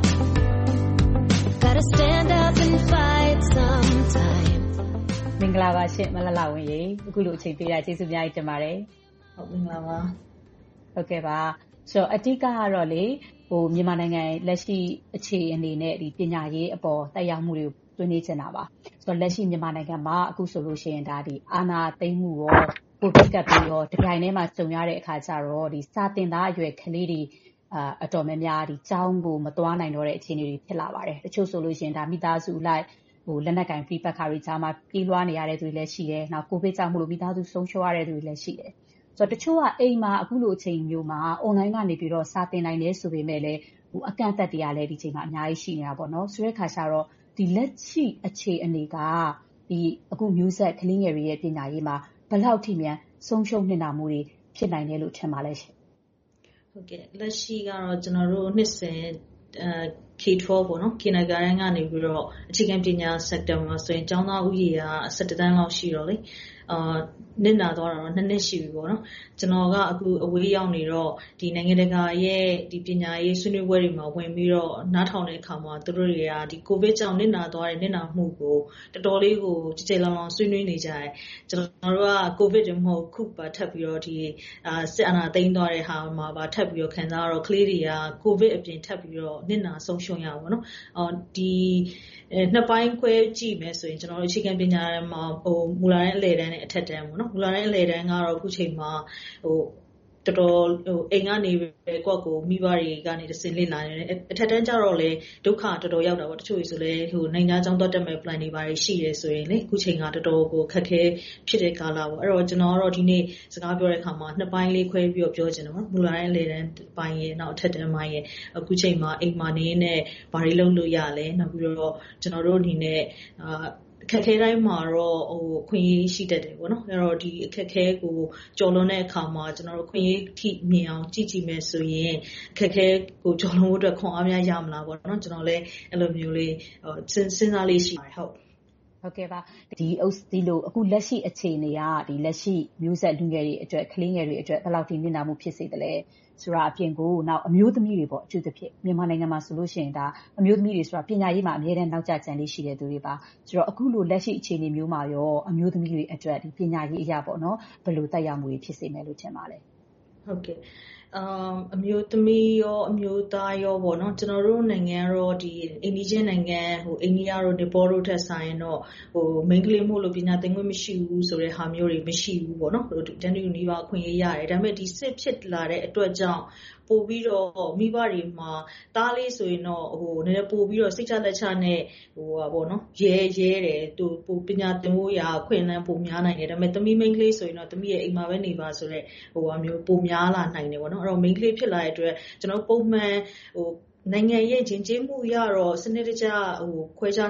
Speaker 16: Gotta stand up and fight sometime.
Speaker 17: မင်္ဂလာပါရှင်မလှလှဝင်းရေအခုလိုအချိန်ပေးတာကျေးဇူးအများကြီးတင်ပါတယ်
Speaker 18: ဟုတ်မင်္ဂလာပါ
Speaker 17: ဟုတ်ကဲ့ပါဆိုတော့အတိတ်ကတော့လေဟိုမြန်မာနိုင်ငံလက်ရှိအခြေအနေနဲ့ဒီပညာရေးအပေါ်တက်ရောက်မှုတွေကိုတွင်းနေချင်တာပါဆိုတော့လက်ရှိမြန်မာနိုင်ငံမှာအခုဆိုလို့ရှိရင်ဒါဒီအာဏာသိမ်းမှုရောကိုဗစ်ကပ်ပြီးတော့ဒီတိုင်းထဲမှာကြုံရတဲ့အခါကျတော့ဒီစာတင်သားအရွယ်ကလေးတွေအာအတော်များများဒီကျောင်းကိုမသွားနိုင်တော့တဲ့အခြေအနေတွေဖြစ်လာပါတယ်တချို့ဆိုလို့ရှိရင်ဒါမိသားစုလိုက်ဟိုလက်နက်ကင်ဖိပတ်ခါတွေကြားမှာပြေးလွှားနေရတဲ့သူတွေလည်းရှိတယ်နောက်ကိုဗစ်ကြောင့်မလို့မိသားစုဆုံးရှုံးရတဲ့သူတွေလည်းရှိတယ်ဆိုတော့တချို့ကအိမ်မှာအခုလိုအချိန်မျိုးမှာ online ကနေပြီးတော့စာသင်နိုင်တယ်ဆိုပေမဲ့လည်းဟိုအကန့်အသတ်တွေကလည်းဒီချိန်မှာအများကြီးရှိနေတာပေါ့နော်ဆိုတဲ့ခါကျတော့ဒီလက်ရှိအခြေအနေကဒီအခုမျိုးဆက်ကလေးငယ်တွေရဲ့ပညာရေးမှာဘယ်လောက်ထိမြန်ဆုံးရှုံးနေတာမှုတွေဖြစ်နိုင်တယ်လို့ထင်ပါလဲရှင်
Speaker 18: ဟုတ်ကဲ့လက်ရှိကတော့ကျွန်တော်တို့နှစ်စဉ်အဲ K twelve ပေါ့နော် Kindergarten ကနေပြီးတော့အခြေခံပညာ sector မှာဆိုရင်ကျောင်းသားဦးရေက၁၁တန်းလောက်ရှိတော့လေအာနစ်နာတော့တော့နှစ်နှစ်ရှိပြီပေါ့နော်ကျွန်တော်ကအခုအဝေးရောက်နေတော့ဒီနိုင်ငံတကာရဲ့ဒီပညာရေးဆွေးနွေးပွဲတွေမှာဝင်ပြီးတော့နားထောင်တဲ့အခါမှာသူတို့တွေကဒီကိုဗစ်ကြောင့်နစ်နာသွားတဲ့နစ်နာမှုကိုတော်တော်လေးကိုကြည်ကြဲလောင်လောင်ဆွေးနွေးနေကြတယ်ကျွန်တော်တို့ကကိုဗစ်တွေမဟုတ်ခုပါထပ်ပြီးတော့ဒီအာစစ်အာဏာသိမ်းသွားတဲ့ဟာမှာပါထပ်ပြီးတော့ခံစားတော့ကလေးတွေကကိုဗစ်အပြင်ထပ်ပြီးတော့နစ်နာဆုံးရှုံးရပါဘောနော်အော်ဒီနှစ်ပိုင်းခွဲကြည့်မယ်ဆိုရင်ကျွန်တော်တို့အခြေခံပညာမှာဟိုမူလာတဲ့အလယ်တန်းနဲ့အထက်တန်းပေါ့နော်မူလာတဲ့အလယ်တန်းကတော့အခုချိန်မှာဟိုတော်တော်ဟိုအိမ်ကနေပဲကိုယ့်ကိုမိဘတွေကနေတစင်လေးလာနေတယ်အထက်တန်းကျတော့လေဒုက္ခတော်တော်ရောက်တာပေါ့တချို့ဆိုလဲဟိုနိုင်ငံခြားကျောင်းသွားတက်မဲ့ plan တွေပါတယ်ရှိရဲဆိုရင်လေအခုချိန်ကတော်တော်ကိုခက်ခဲဖြစ်တဲ့ကာလပေါ့အဲ့တော့ကျွန်တော်ကတော့ဒီနေ့စကားပြောတဲ့အခါမှာနှစ်ပိုင်းလေးခွဲပြီးတော့ပြောချင်တယ်ပေါ့မူလာတဲ့အလယ်တန်းပိုင်းရဲ့နောက်အထက်တန်းပိုင်းရဲ့အခုချိန်မှာအိမ်မှာနေနဲ့ဘာတွေလုပ်လို့ရလဲနောက်ပြီးတော့ကျွန်တော်တို့အနေနဲ့အာအခက်ခဲတိုင်းမှာတော့ဟိုခွင့်ရေးရှိတတ်တယ်ပေါ့နော်အဲ့တော့ဒီအခက်ခဲကိုကြော်လွန်တဲ့အခါမှာကျွန်တော်တို့ခွင့်ရေးထိမြင်အောင်ကြည့်ကြည့်မယ်ဆိုရင်အခက်ခဲကိုကြော်လွန်ဖို့အတွက်ခွန်အားများရမလားပေါ့နော်ကျွန်တော်လည်းအဲ့လိုမျိုးလေးစဉ်းစားလေးရှိပါတယ်ဟုတ်
Speaker 17: ဟုတ်ကဲ့ပါဒီအုပ်ဒီလိုအခုလက်ရှိအခြေအနေကဒီလက်ရှိမျိုးဆက်လူငယ်တွေအတွက်ကလေးငယ်တွေအတွက်ဘယ်လောက်ထိနစ်နာမှုဖြစ်စေသလဲဆိုတာအပြင်ကိုနောက်အမျိုးသမီးတွေပေါ့အကျိုးသဖြင့်မြန်မာနိုင်ငံမှာဆိုလို့ရှိရင်ဒါအမျိုးသမီးတွေဆိုတာပညာရေးမှာအများနဲ့နောက်ကျကျန်လေးရှိတဲ့သူတွေပါဆိုတော့အခုလိုလက်ရှိအခြေအနေမျိုးမှာရောအမျိုးသမီးတွေအတွက်ဒီပညာရေးအရာပေါ့နော်ဘယ်လိုတက်ရောက်မှုတွေဖြစ်စေမယ်လို့ထင်ပါလဲ
Speaker 18: ဟုတ်ကဲ့အမ်အမျိုးသမီးရောအမျိုးသားရောပေါ့နော်ကျွန်တော်တို့နိုင်ငံရောဒီအိန္ဒိယနိုင်ငံဟိုအိန္ဒိယရောနေပေါ်တို့ထက်ဆိုင်တော့ဟိုမိန်းကလေးမို့လို့ပညာသင်ခွင့်မရှိဘူးဆိုတဲ့ဟာမျိုးတွေမရှိဘူးပေါ့နော်ဟိုတန်းတူနေပါခွင့်ရရတယ်ဒါပေမဲ့ဒီစစ်ဖြစ်လာတဲ့အတွက်ကြောင့်ပို့ပြီးတော့မိဘတွေမှာတားလေးဆိုရင်တော့ဟိုနည်းနည်းပို့ပြီးတော့စိတ်ချလက်ချနဲ့ဟိုပါပေါ့နော်ရဲရဲတယ်သူပိုပညာသင်ဖို့ရာခွင့်လန်းပိုများနိုင်တယ်ဒါပေမဲ့သမီးမိန်းကလေးဆိုရင်တော့သမီးရဲ့အိမ်မှာပဲနေပါဆိုတော့ဟိုအမျိုးပိုများလာနိုင်တယ်ပေါ့နော်အဲ့တော့မိန်းကလေးဖြစ်လာတဲ့အတွက်ကျွန်တော်ပုံမှန်ဟိုနိုင်ငံရဲ့ဂျင်ကျေးမှုရတော့စနစ်တကျဟိုခွဲခြားထားတာ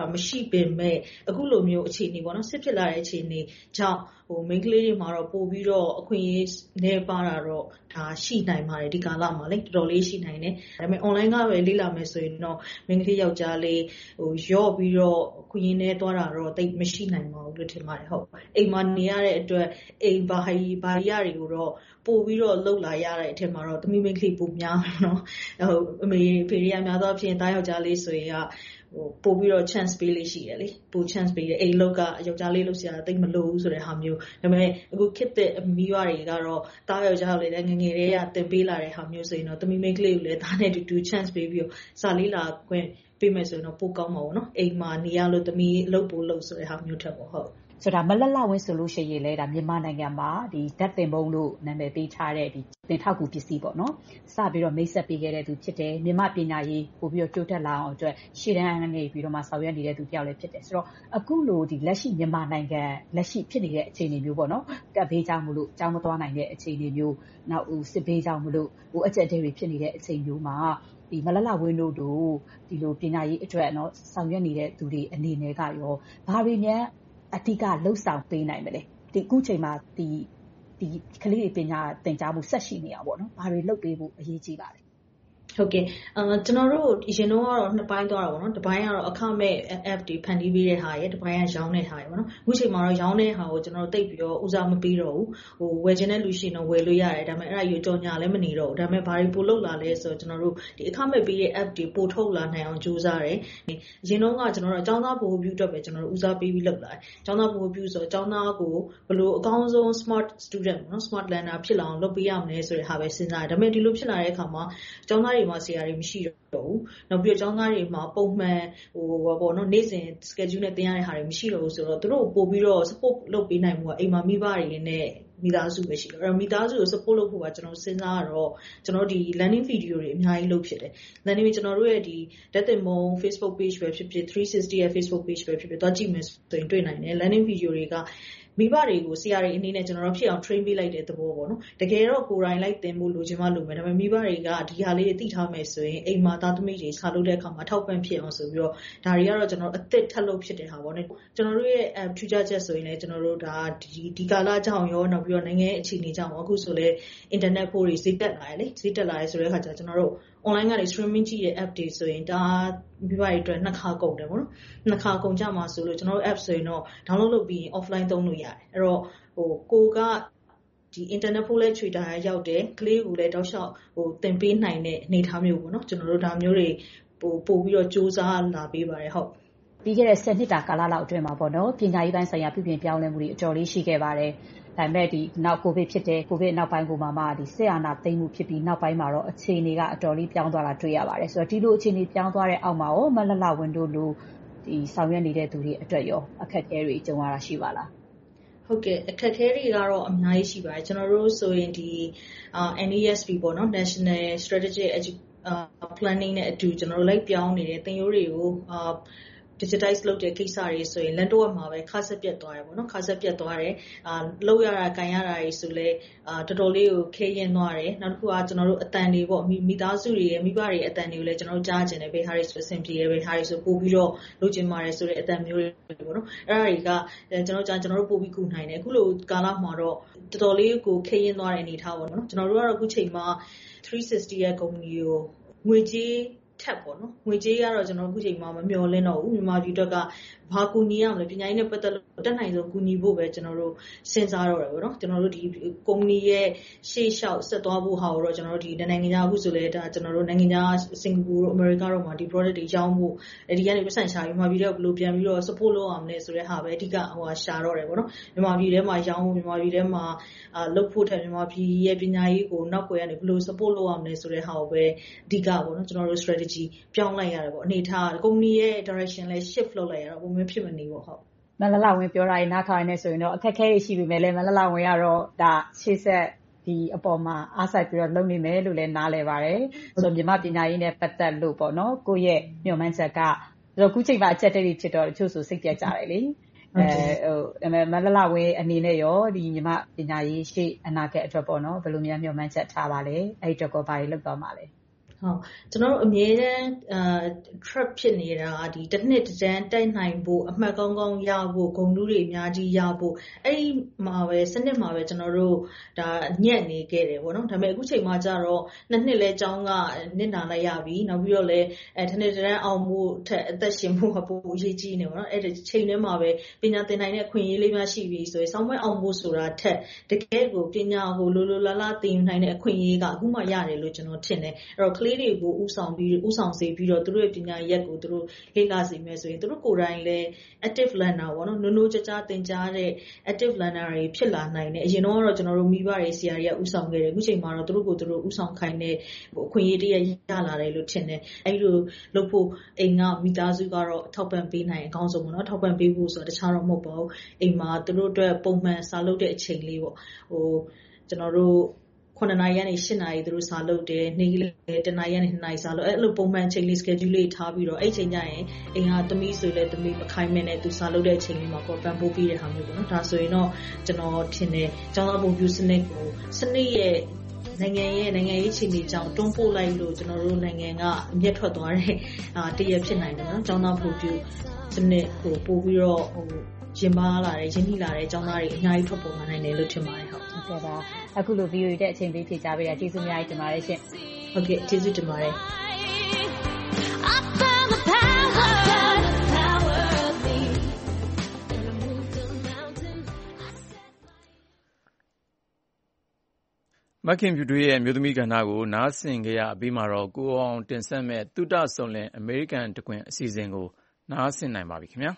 Speaker 18: မရှိပင်မဲ့အခုလိုမျိုးအခြေအနေပေါ့နော်စစ်ဖြစ်လာတဲ့အခြေအနေကြောင့်ဟိုမိန်းကလေးတွေမှာတော့ပို့ပြီးတော့အခွင့်အရေးနေပါတာတော့ဒါရှိနိုင်ပါတယ်ဒီကာလမှာလေတော်တော်လေးရှိနိုင်တယ်ဒါပေမဲ့ online ကပဲလေ့လာမယ်ဆိုရင်တော့မိန်းကလေးယောက်ျားလေးဟိုရော့ပြီးတော့အခွင့်အရေးနေသွားတာတော့တိတ်မရှိနိုင်ပါဘူးလို့ထင်ပါတယ်ဟုတ်အိမ်မှာနေရတဲ့အတွက်အိမ်ဘာဟီဘာရီယာတွေကိုတော့ပို့ပြီးတော့လှုပ်လာရတဲ့အထက်မှာတော့သမီးမိန်းကလေးပိုများနော်ဟိုအမေဖေရီယာများသောအဖြစ်တားယောက်ျားလေးဆိုရင်ကဟိုပို့ပြီးတော့ chance ပေးလေးရှိတယ်လေပို chance ပေးတယ်အိမ်လောက်ကယောက်ျားလေးလို့ဆရာတိတ်မလို့ဆိုတဲ့ဟာမျိုးဒါပေမဲ့အခုခေတ်တဲ့အမီးရွာတွေကတော့တားယောက်ျားလေးလည်းငငယ်လေးကတင်ပေးလာတဲ့ဟာမျိုးဆိုရင်တော့သမီးမိန်းကလေးကိုလည်းဒါနဲ့တူတူ chance ပေးပြီးတော့စာလေးလာခွင့်ပေးမယ်ဆိုရင်တော့ပိုကောင်းမှာပေါ့နော်အိမ်မှာနေရလို့သမီးလှုပ်ပို့လှုပ်ဆိုတဲ့ဟာမျိုးထက်ပေါ့ဟုတ်
Speaker 17: ဆိုတာမလလဝင်းဆိုလို့ရှိရင်လေဒါမြန်မာနိုင်ငံမှာဒီဓာတ်သင်ပုံလို့နာမည်ပေးထားတဲ့ဒီသင်ထောက်ကူပစ္စည်းပေါ့နော်စပြီးတော့မိတ်ဆက်ပေးခဲ့တဲ့သူဖြစ်တယ်မြန်မာပညာရေးပို့ပြီးတော့တိုးတက်လာအောင်အတွက်ရှေ့တန်းနေပြီးတော့မှဆောင်ရွက်နေတဲ့သူတယောက်လည်းဖြစ်တယ်ဆိုတော့အခုလိုဒီလက်ရှိမြန်မာနိုင်ငံလက်ရှိဖြစ်နေတဲ့အခြေအနေမျိုးပေါ့နော်ကပ်ဘေးကြောင့်မလို့ကြောင်းမသွားနိုင်တဲ့အခြေအနေမျိုးနောက်ဦးစစ်ဘေးကြောင့်မလို့ဟိုအကျက်တဲတွေဖြစ်နေတဲ့အချိန်မျိုးမှာဒီမလလဝင်းတို့တို့ဒီလိုပညာရေးအတွက်เนาะဆောင်ရွက်နေတဲ့သူတွေအနေနဲ့ကရောဘာတွေများအတိကလှုပ်ဆောင်ပေးနိုင်မလဲဒီအခုချိန်မှာဒီဒီကလေးတွေပညာသင်ကြားမှုဆက်ရှိနေအောင်ပေါ့နော်ဘာတွေလုပ်ပေးဖို့အရေးကြီးပါလဲ
Speaker 18: ဟုတ်ကဲ့အာကျွန်တော်တို့ရင်တော့ကတော့နှစ်ပိုင်းသွားတာပေါ့နော်တစ်ပိုင်းကတော့အခမဲ့ app တွေဖန်တီးပေးတဲ့ဟာရယ်တစ်ပိုင်းကရောင်းတဲ့ဟာရယ်ပေါ့နော်အခုချိန်မှာတော့ရောင်းတဲ့ဟာကိုကျွန်တော်တို့တိတ်ပြီးတော့ဦးစားမပေးတော့ဘူးဟိုဝယ်ခြင်းတဲ့လူရှိရင်တော့ဝယ်လို့ရတယ်ဒါပေမဲ့အဲ့ဒါယူကြော်ညာလည်းမနေတော့ဘူးဒါပေမဲ့ဘာတွေပို့လုပ်လာလဲဆိုတော့ကျွန်တော်တို့ဒီအခမဲ့ပေးတဲ့ app တွေပို့ထုတ်လာနိုင်အောင်ကြိုးစားတယ်ရင်တော့ကကျွန်တော်တို့အကြောင်းသားပို့ပြုအတွက်ပဲကျွန်တော်တို့ဦးစားပေးပြီးလုပ်လာတယ်အကြောင်းသားပို့ပြုဆိုတော့အကြောင်းသားကိုဘယ်လိုအကောင်းဆုံး smart student ပေါ့နော် smart learner ဖြစ်လာအောင်လုပ်ပေးရမလဲဆိုတဲ့ဟာပဲစဉ်းစားတယ်ဒါပေမဲ့ဒီလိုဖြစ်လာတဲ့အခါမှာအကြောင်းသားတွေမှာဆရာတွေမရှိတော့ဘူးနောက်ပြီးတော့ကျောင်းသားတွေမှာပုံမှန်ဟိုပေါ့နော်နေ့စဉ် schedule နဲ့တင်ရတဲ့ဟာတွေမရှိတော့ဘူးဆိုတော့သူတို့ပို့ပြီးတော့ support လုပ်ပေးနိုင်မှုကအိမ်မှာမိဘတွေနဲ့မိသားစုပဲရှိတယ်အဲ့တော့မိသားစုကို support လုပ်ဖို့ကကျွန်တော်စဉ်းစားရတော့ကျွန်တော်ဒီ learning video တွေအများကြီးလုပ်ဖြစ်တယ် learning ကျွန်တော်တို့ရဲ့ဒီဓာတ်သင်ပုံ Facebook page ပဲဖြစ်ဖြစ်three sixtyရဲ့ Facebook page ပဲဖြစ်ဖြစ်တော့ကြည့်မယ်ဆိုရင်တွေ့နိုင်တယ် learning video တွေကမိဘတွေကိုဆရာတွေအနေနဲ့ကျွန်တော်တို့ဖြစ်အောင် train ပေးလိုက်တဲ့သဘောပေါ့နော်တကယ်တော့ကိုယ်တိုင်လိုက်သင်ဖို့လိုချင်မှလိုမယ်ဒါပေမဲ့မိဘတွေကဒီဟာလေးတွေသိထားမယ်ဆိုရင်အိမ်မှာသားသမီးတွေစာလုပ်တဲ့အခါမှာထောက်ပံ့ဖြစ်အောင်ဆိုပြီးတော့ဒါတွေကတော့ကျွန်တော်အသစ်ထပ်လုပ်ဖြစ်တဲ့ဟာပေါ့နော်ကျွန်တော်တို့ရဲ့ထူးခြားချက်ဆိုရင်လည်းကျွန်တော်တို့ဒါဒီဒီကာလကြောင့်ရောနောက်ပြီးတော့နိုင်ငံအခြေအနေကြောင့်အခုဆိုလဲ internet ဖို့တွေဈေးတက်လာတယ်လေဈေးတက်လာရဲဆိုတဲ့အခါကျကျွန်တော်တို့ online ကနေ streaming ကြည့်တဲ့ app တွေဆိုရင်ဒါမိဘတွေအတွက်နှစ်ခါကုန်တယ်ပေါ့နော်နှစ်ခါကုန်ကြမှာဆိုလို့ကျွန်တော်တို့ app ဆိုရင်တော့ download လုပ်ပြီး offline သုံးလို့ရတယ်အဲ့တော့ဟိုကိုကဒီ internet ဖို့လဲချွေတာရောက်တယ်ကလေးကိုလည်းတောက်လျှောက်ဟိုသင်ပေးနိုင်တဲ့အနေအထားမျိုးပေါ့နော်ကျွန်တော်တို့ဒါမျိုးတွေပို့ပို့ပြီးတော့စူးစမ်းလာပေးပါတယ်ဟုတ်
Speaker 17: ပြီးခဲ့တဲ့ဆယ်နှစ်တာကာလလောက်အတွင်းမှာပေါ့နော်ပညာရေးပိုင်းဆိုင်ရာပြုပြင်ပြောင်းလဲမှုတွေအတော်လေးရှိခဲ့ပါတယ်ဒါပေမဲ့ဒီနောက်ကိုဗစ်ဖြစ်တယ်ကိုဗစ်နောက်ပိုင်းကိုမှမှဒီဆက်အာဏာသိမ်းမှုဖြစ်ပြီးနောက်ပိုင်းမှာတော့အခြေအနေကအတော်လေးပြောင်းသွားတာတွေ့ရပါတယ်ဆိုတော့ဒီလိုအခြေအနေပြောင်းသွားတဲ့အောက်မှာရောမလလဝင်းတို့လိုဒီဆောင်ရွက်နေတဲ့သူတွေအတွက်ရောအခက်အခဲတွေကြုံရတာရှိပါလား
Speaker 18: ဟုတ်ကဲ့အခက်အခဲတွေကတော့အများကြီးရှိပါတယ်ကျွန်တော်တို့ဆိုရင်ဒီ N E S P ပေါ့နော် National Strategic Planning နဲ့အတူကျွန်တော်တို့လိုက်ပြောင်းနေတဲ့သင်ရိုးတွေကိုအာ digitize လုပ်တဲ့ကိစ္စတွေဆိုရင်လန်တော့မှာပဲခါဆက်ပြတ်သွားတယ်ပေါ့နော်ခါဆက်ပြတ်သွားတယ်အာလောက်ရတာကန်ရတာတွေဆိုလဲအာတော်တော်လေးကိုခဲရင်သွားတယ်နောက်တစ်ခုကကျွန်တော်တို့အတန်တွေပေါ့မိသားစုတွေရဲ့မိဘတွေအတန်တွေကိုလည်းကျွန်တော်တို့ကြားကျင်တယ်ဘယ်ဟာတွေဆိုအဆင်ပြေတယ်ဘယ်ဟာတွေဆိုပို့ပြီးတော့လုပ်ချင်ပါတယ်ဆိုတဲ့အတန်မျိုးတွေပေါ့နော်အဲ့ဒါတွေကကျွန်တော်ကြားကျွန်တော်တို့ပို့ပြီးကူနိုင်တယ်အခုလိုကာလမှာတော့တော်တော်လေးကိုခဲရင်သွားတဲ့အနေထားပေါ့နော်ကျွန်တော်တို့ကတော့အခုချိန်မှာthree sixtyရဲ့ကုမ္ပဏီကိုငွေကြေးထက်ပေါ့နော်ငွေကြေးကတော့ကျွန်တော်အခုချိန်မှာမမျှော်လင့်တော့ဘူးမြန်မာပြည်အတွက်ကဘာကူညီရမလဲပညာရေးနဲ့ပတ်သက်လို့တက်နိုင်ဆုံးကူညီဖို့ပဲကျွန်တော်တို့စဉ်းစားတော့တယ်ပေါ့နော်ကျွန်တော်တို့ဒီကုမ္ပဏီရဲ့ရှေ့လျှောက်ဆက်သွားဖို့ဟာကိုတော့ကျွန်တော်တို့ဒီနိုင်ငံခြားအခုဆိုလဲဒါကျွန်တော်တို့နိုင်ငံခြားစင်ကာပူတို့အမေရိကတို့မှာဒီ product တွေရောင်းဖို့အဲဒီကနေပတ်စံရှာပြီးမြန်မာပြည်တော့ဘယ်လိုပြန်ပြီးတော့ support လုပ်အောင်လဲဆိုတဲ့ဟာပဲအဓိကဟိုရှာတော့တယ်ပေါ့နော်မြန်မာပြည်ထဲမှာရောင်းဖို့မြန်မာပြည်ထဲမှာအာလုပ်ဖို့ထက်မြန်မာပြည်ရဲ့ပညာရေးကိုနောက်ွယ်ကနေဘယ်လို support လုပ်အောင်လဲဆိုတဲ့ဟာကိုပဲအဓိကပေါ့နော်ကျွန်တော်တို့ strategy ပြောင်းလိုက်ရတယ်ပေါ့အနေထားကုမ္ပဏီရဲ့ direction လဲ shift လုပ်လိုက်ရတော့ဘုံမျိုးဖြစ်မနေပေါ့ဟုတ်
Speaker 17: မလလဝင်းပြောတာရင်နားထောင်နေဆိုရင်တော့အခက်အခဲတွေရှိပြီမဲ့လဲမလလဝင်းကတော့ဒါရှေ့ဆက်ဒီအပေါ်မှာအားစိုက်ပြီးတော့လုပ်နေမယ်လို့လည်းနားလည်ပါတယ်ဆိုတော့မြန်မာပညာရေးနဲ့ပတ်သက်လို့ပေါ့နော်ကိုယ့်ရဲ့မျှော်မှန်းချက်ကဆိုတော့ခုချိန်မှာအချက်တည်းဖြစ်တော့တချို့ဆိုစိတ်ပြတ်ကြတယ်လေအဲဟိုမလလဝင်းအနေနဲ့ရောဒီမြန်မာပညာရေးရှေ့အနာဂတ်အတွက်ပေါ့နော်ဘယ်လိုများမျှော်မှန်းချက်ထားပါလဲအဲ့ဒီတော့ကိုဘာတွေလုပ်သွားမှာလဲ
Speaker 18: ဟုတ်ကျွန်တော်တို့အမြဲတမ်းအာ trap ဖြစ်နေတာဒီတစ်နှစ်တစ်တန်းတိုက်နိုင်ဖို့အမှတ်ကောင်းကောင်းရဖို့ဂုဏ်ထူးတွေအများကြီးရဖို့အဲ့ဒီမှာပဲစနစ်မှာပဲကျွန်တော်တို့ဒါညက်နေခဲ့တယ်ပေါ့နော်ဒါပေမဲ့အခုချိန်မှာကျတော့နှစ်နှစ်လဲကျောင်းကနစ်နာလိုက်ရပြီနောက်ပြီးတော့လဲအဲတစ်နှစ်တစ်တန်းအောင်မှုထက်အသက်ရှင်မှုကပိုအရေးကြီးနေပေါ့နော်အဲ့ဒီချိန်ထဲမှာပဲပညာသင်နိုင်တဲ့အခွင့်အရေးလေးများရှိပြီဆိုရင်ဆောင်းပွဲအောင်ဖို့ဆိုတာထက်တကယ်ကိုပညာကိုလိုလိုလားလားသင်ယူနိုင်တဲ့အခွင့်အရေးကအခုမှရတယ်လို့ကျွန်တော်ထင်တယ်အဲ့တော့ကလေးတွေကိုဥဆောင်ပြီးဥဆောင်စေပြီးတော့သူတို့ရဲ့ပညာရက်ကိုသူတို့လေ့လာစေမယ်ဆိုရင်သူတို့ကိုယ်တိုင်လည်း active learner ပေါ့နော်နိုးနိုးကြကြသင်ကြားတဲ့ active learner တွေဖြစ်လာနိုင်တယ်အရင်တော့ကျွန်တော်တို့မိဘတွေဆရာတွေကဥဆောင်ခဲ့တယ်အခုချိန်မှာတော့သူတို့ကိုသူတို့ဥဆောင်ခိုင်းတဲ့အခွင့်အရေးတရရလာတယ်လို့ထင်တယ်အဲ့လိုလုပ်ဖို့အိမ်ကမိသားစုကတော့ထောက်ပံ့ပေးနိုင်အကောင်းဆုံးပေါ့နော်ထောက်ပံ့ပေးဖို့ဆိုတော့တခြားတော့မဟုတ်ပါဘူးအိမ်မှာသူတို့အတွက်ပုံမှန်စာလုပ်တဲ့အချိန်လေးပေါ့ဟိုကျွန်တော်တို့ခုနှစ်နာရီကနေရှစ်နာရီသူတို့စာလုပ်တယ်နေ့ကလေးတနာရီကနေနှစ်နာရီစာလုပ်အဲ့လိုပုံမှန်ချိန်လေး schedule လေးထားပြီးတော့အဲ့ချိန်ကျရင်အိမ်ကသမီးဆိုလဲသမီးမခိုင်းမနဲ့သူစာလုပ်တဲ့အချိန်လေးမှာပေါ့ပံ့ပိုးပေးတဲ့ဟာမျိုးပေါ့နော်ဒါဆိုရင်တော့ကျွန်တော်ထင်တယ်ကျောင်းသားပုံပြစနစ်ကိုစနစ်ရဲ့နိုင်ငံရဲ့နိုင်ငံရေးအခြေအနေကြောင့်တွန်းပို့လိုက်လို့ကျွန်တော်တို့နိုင်ငံကအမျက်ထွက်သွားတဲ့အာတရဖြစ်နိုင်တယ်နော်ကျောင်းသားပုံပြစနစ်ကိုပို့ပြီးတော့ဟိုရင်ပါလာတယ်ရင်းနှီးလာတဲ့ကျောင်းသားတွေအများကြီးထွက်ပေါ်လာနိုင်တယ်လို့ထင်ပါတယ်ဟုတ်
Speaker 17: ဟုတ်ကဲ့ပါအခုလို V O A တဲ့အချိန်ပေးဖြေကြားပေးတာကျေးဇူးအများကြီးတင်ပါတယ်ရှင်
Speaker 18: ဟုတ်ကဲ့ကျေးဇူးတင်ပါတယ်
Speaker 2: မခင်ဖြူတွေရဲ့မျိုးသမီးကဏ္ဍကိုနားဆင်ကြရပြီးမှတော့ကိုအောင်တင်ဆက်မဲ့သုတဆုံလင်အမေရိကန်တကွင်အစီအစဉ်ကိုနားဆင်နိုင်ပါပြီခင်ဗျာ